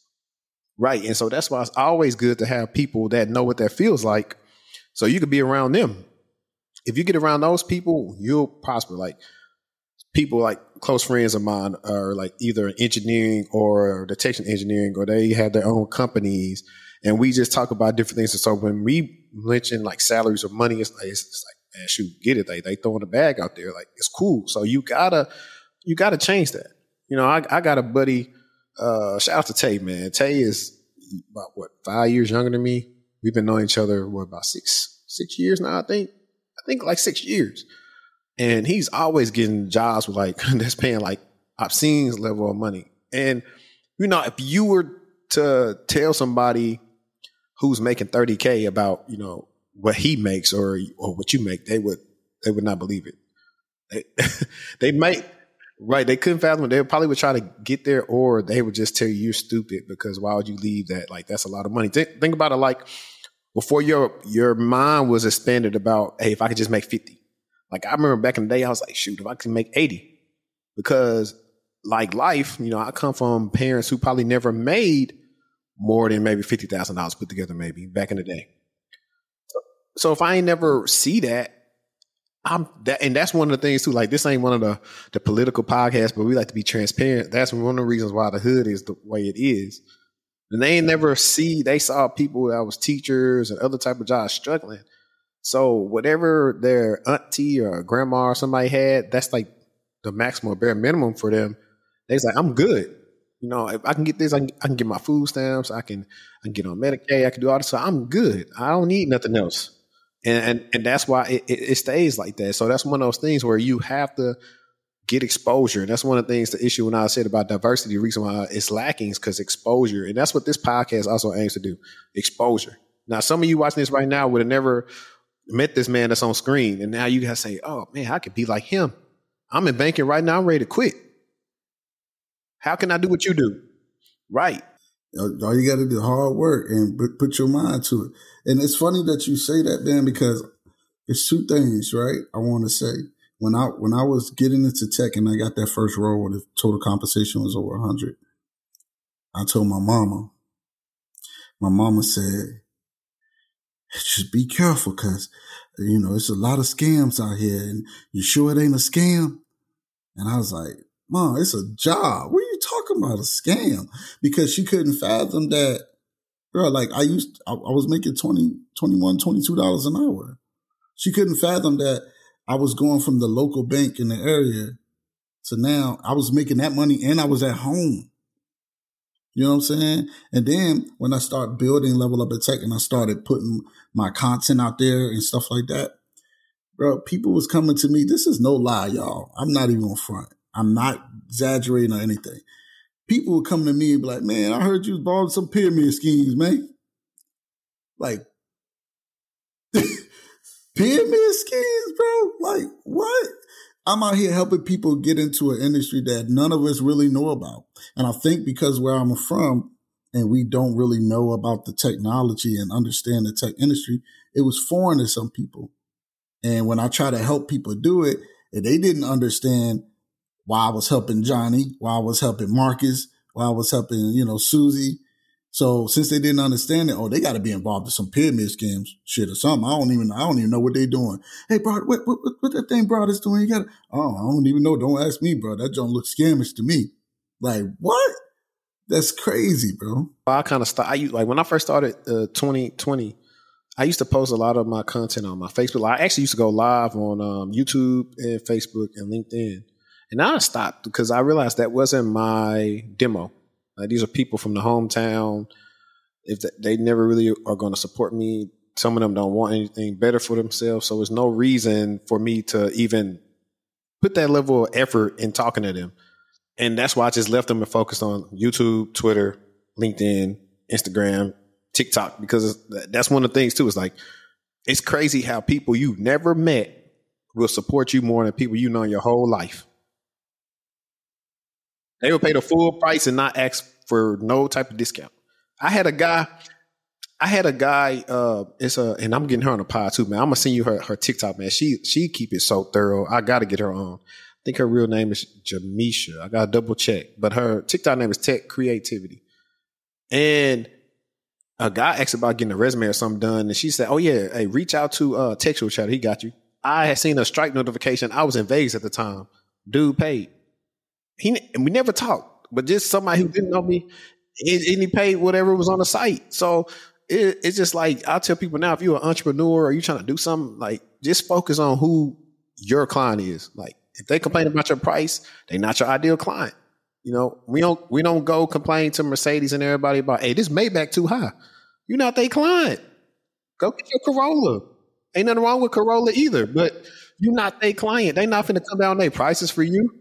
right. And so that's why it's always good to have people that know what that feels like, so you could be around them. If you get around those people, you'll prosper. Like, people like close friends of mine are like either in engineering or detection engineering, or they have their own companies, and we just talk about different things. And so when we mention like salaries or money, it's like, man, shoot, get it. They throwing a bag out there. Like, it's cool. So you gotta change that. You know, I got a buddy, shout out to Tay, man. Tay is about 5 years younger than me. We've been knowing each other, about six years now, I think like 6 years. And he's always getting jobs with like, that's paying like obscene level of money. And, you know, if you were to tell somebody who's making 30K about, you know, what he makes or what you make, they would not believe it. They might, right. They couldn't fathom it. They probably would try to get there, or they would just tell you you're stupid because why would you leave that? Like, that's a lot of money. Think about it like before your mind was expanded about, hey, if I could just make 50. Like, I remember back in the day, I was like, shoot, if I could make 80, because like life, you know, I come from parents who probably never made more than maybe $50,000 put together, maybe back in the day. So if I ain't never see that, and that's one of the things too, like, this ain't one of the political podcasts, but we like to be transparent. That's one of the reasons why the hood is the way it is. And they ain't never they saw people that was teachers and other type of jobs struggling. So whatever their auntie or grandma or somebody had, that's like the maximum bare minimum for them. They's like, I'm good. You know, if I can get this, I can get my food stamps. I can get on Medicaid. I can do all this. So I'm good. I don't need nothing else. And that's why it stays like that. So that's one of those things where you have to get exposure. And that's one of the things, the issue when I said about diversity, the reason why it's lacking is because exposure. And that's what this podcast also aims to do, exposure. Now, some of you watching this right now would have never met this man that's on screen. And now you got to say, oh, man, I could be like him. I'm in banking right now. I'm ready to quit. How can I do what you do? Right. All you got to do hard work and put your mind to it. And it's funny that you say that, man, because it's two things, right? I want to say. when I was getting into tech and I got that first role where the total compensation was over 100, I told my mama. My mama said, just be careful because, it's a lot of scams out here. And you sure it ain't a scam? And I was like, Mom, it's a job. What are you talking about, a scam? Because she couldn't fathom that, bro, like I was making $20, $21, $22 an hour. She couldn't fathom that I was going from the local bank in the area to now I was making that money and I was at home. You know what I'm saying? And then when I started building Level Up in Tech and I started putting my content out there and stuff like that, bro, people was coming to me. This is no lie, y'all. I'm not even on front. I'm not exaggerating or anything. People would come to me and be like, man, I heard you was involved in some pyramid schemes, man. Like, pyramid schemes, bro? Like, what? I'm out here helping people get into an industry that none of us really know about. And I think because where I'm from and we don't really know about the technology and understand the tech industry, it was foreign to some people. And when I try to help people do it, and they didn't understand why I was helping Johnny, why I was helping Marcus, why I was helping, Susie. So since they didn't understand it, they got to be involved in some pyramid schemes, shit or something. I don't even know what they're doing. Hey, bro, what that thing bro is doing? I don't even know. Don't ask me, bro. That don't look scamish to me. Like, what? That's crazy, bro. I kind of started. When I first started 2020, I used to post a lot of my content on my Facebook. I actually used to go live on YouTube and Facebook and LinkedIn. And now I stopped because I realized that wasn't my demo. Like, these are people from the hometown. If they never really are going to support me, some of them don't want anything better for themselves. So there's no reason for me to even put that level of effort in talking to them. And that's why I just left them and focused on YouTube, Twitter, LinkedIn, Instagram, TikTok, because that's one of the things too. It's like, it's crazy how people you never met will support you more than people you know your whole life. They will pay the full price and not ask for no type of discount. I had a guy, and I'm getting her on the pod too, man. I'm gonna send you her TikTok, man. She keep it so thorough. I gotta get her on. I think her real name is Jamisha. I gotta double check. But her TikTok name is Tech Creativity. And a guy asked about getting a resume or something done, and she said, "Oh yeah, hey, reach out to Textual Chatter. He got you." I had seen a Stripe notification. I was in Vegas at the time. Dude paid. And we never talked, but just somebody who didn't know me, and he paid whatever was on the site. So it's just like, I'll tell people now, if you're an entrepreneur or you're trying to do something, like, just focus on who your client is. Like, if they complain about your price, they're not your ideal client. We don't go complain to Mercedes and everybody about, hey, this Maybach too high. You're not their client. Go get your Corolla. Ain't nothing wrong with Corolla either, but you're not their client. They not finna come down their prices for you.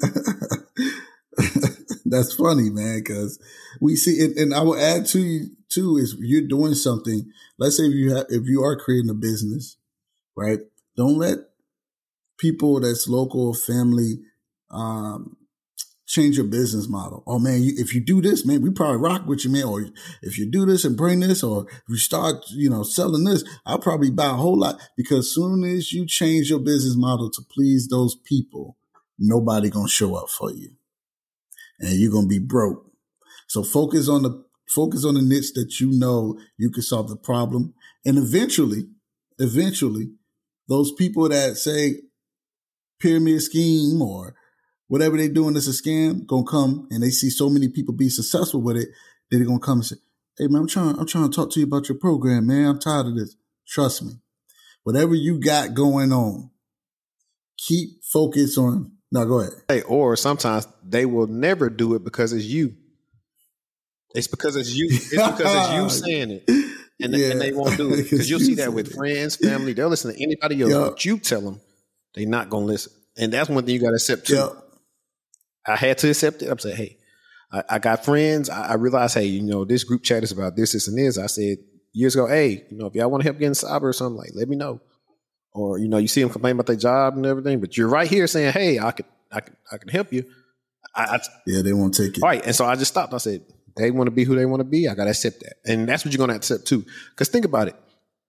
That's funny, man, because we see it, and I will add to you too, is you're doing something. Let's say if you are creating a business, right? Don't let people that's local, family, change your business model. Oh man, if you do this, man, we probably rock with you, man. Or if you do this and bring this, or if you start, selling this, I'll probably buy a whole lot. Because soon as you change your business model to please those people, nobody gonna show up for you, and you're gonna be broke. So focus on the niche that you can solve the problem, and eventually, those people that say pyramid scheme or whatever they doing is a scam gonna come, and they see so many people be successful with it that they're gonna come and say, "Hey man, I'm trying to talk to you about your program, man. I'm tired of this." Trust me, whatever you got going on, keep focus on. No, go ahead. Hey, or sometimes they will never do it because it's you. It's because it's you. It's because it's you saying it, and they won't do it, because you'll see that with friends, family. They'll listen to anybody else, but you tell them, they're not gonna listen. And that's one thing you got to accept too. Yep. I had to accept it. I'm saying, hey, I got friends. I realized, hey, this group chat is about this, and this. I said years ago, hey, if y'all want to help get in cyber or something, like, let me know. Or, you see them complain about their job and everything, but you're right here saying, hey, I can help you. They won't take it. Right. And so I just stopped. I said, they want to be who they want to be. I got to accept that. And that's what you're going to accept too. Because think about it.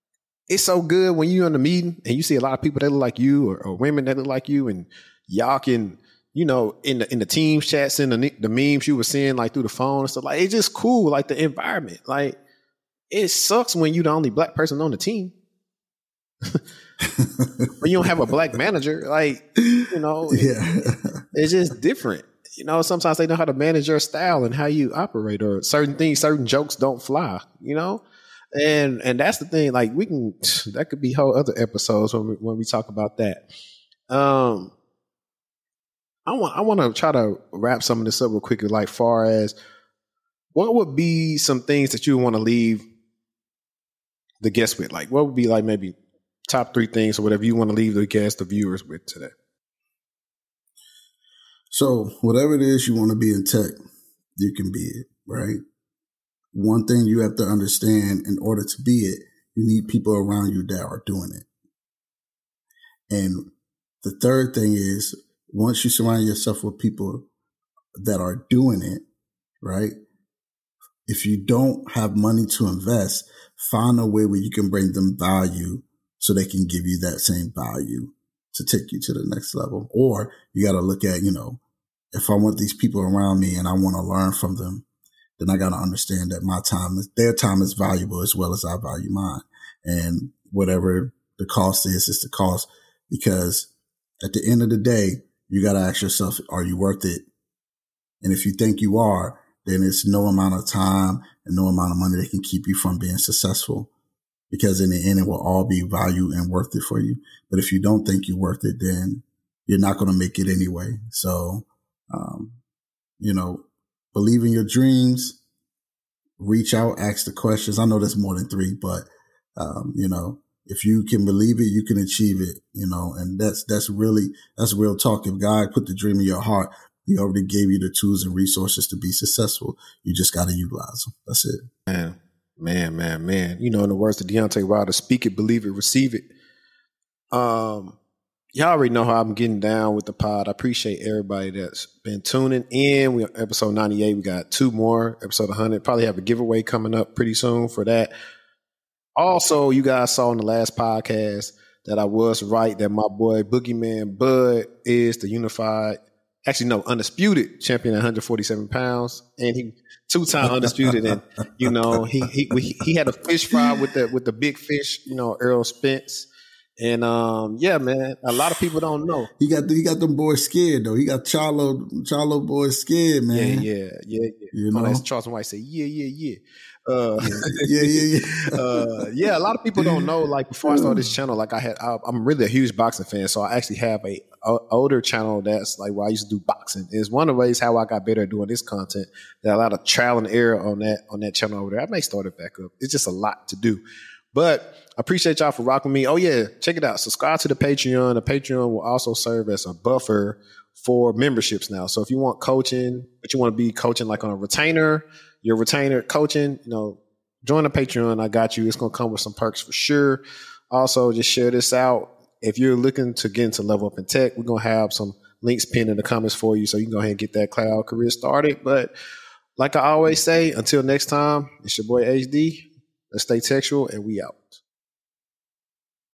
it's so good when you're in the meeting and you see a lot of people that look like you or women that look like you, and y'all can, you know, in the team chats and the memes you were seeing like through the phone and stuff, like it's just cool, like the environment. Like it sucks when you're the only black person on the team. When you don't have a black manager, like, you know, it's just different. You know, sometimes they know how to manage your style and how you operate, or certain things, certain jokes don't fly, you know? And that's the thing, like that could be whole other episodes when we talk about that. I want to try to wrap some of this up real quickly, like far as what would be some things that you want to leave the guests with? Like what would be like maybe top 3 things or whatever you want to leave the guests, the viewers with today? So whatever it is you want to be in tech, you can be it, right? One thing you have to understand, in order to be it, you need people around you that are doing it. And the third thing is, once you surround yourself with people that are doing it, right? If you don't have money to invest, find a way where you can bring them value so they can give you that same value to take you to the next level. Or you got to look at, you know, if I want these people around me and I want to learn from them, then I got to understand that their time is valuable as well as I value mine. And whatever the cost is the cost, because at the end of the day, you got to ask yourself, are you worth it? And if you think you are, then it's no amount of time and no amount of money that can keep you from being successful, because in the end, it will all be value and worth it for you. But if you don't think you're worth it, then you're not going to make it anyway. So, you know, believe in your dreams, reach out, ask the questions. I know there's more than 3, but, you know, if you can believe it, you can achieve it, you know, and that's real talk. If God put the dream in your heart, He already gave you the tools and resources to be successful. You just got to utilize them. That's it. Man. You know, in the words of Deontay Wilder, speak it, believe it, receive it. Y'all already know how I'm getting down with the pod. I appreciate everybody that's been tuning in. We're on episode 98. We got 2 more, episode 100. Probably have a giveaway coming up pretty soon for that. Also, you guys saw in the last podcast that I was right, that my boy Boogeyman Bud is the undisputed champion at 147 pounds. And he 2-time undisputed. And, you know, he had a fish fry with the big fish, you know, Earl Spence. And yeah, man, a lot of people don't know. He got them boys scared though. He got Charlo boys scared, man. Yeah. You know, as Charleston White say, yeah. Yeah. Yeah, a lot of people don't know. Like before I started this channel, like I'm really a huge boxing fan, so I actually have a older channel that's like where I used to do boxing. It's one of the ways how I got better at doing this content. There are a lot of trial and error on that channel over there. I may start it back up. It's just a lot to do. But I appreciate y'all for rocking me. Oh yeah, check it out. Subscribe to the Patreon. The Patreon will also serve as a buffer for memberships now. So if you want coaching, but you want to be coaching like on a retainer, your retainer coaching, you know, join the Patreon. I got you. It's going to come with some perks for sure. Also, just share this out. If you're looking to get into Level Up in Tech, we're going to have some links pinned in the comments for you, so you can go ahead and get that cloud career started. But like I always say, until next time, it's your boy HD. Let's stay textual, and we out.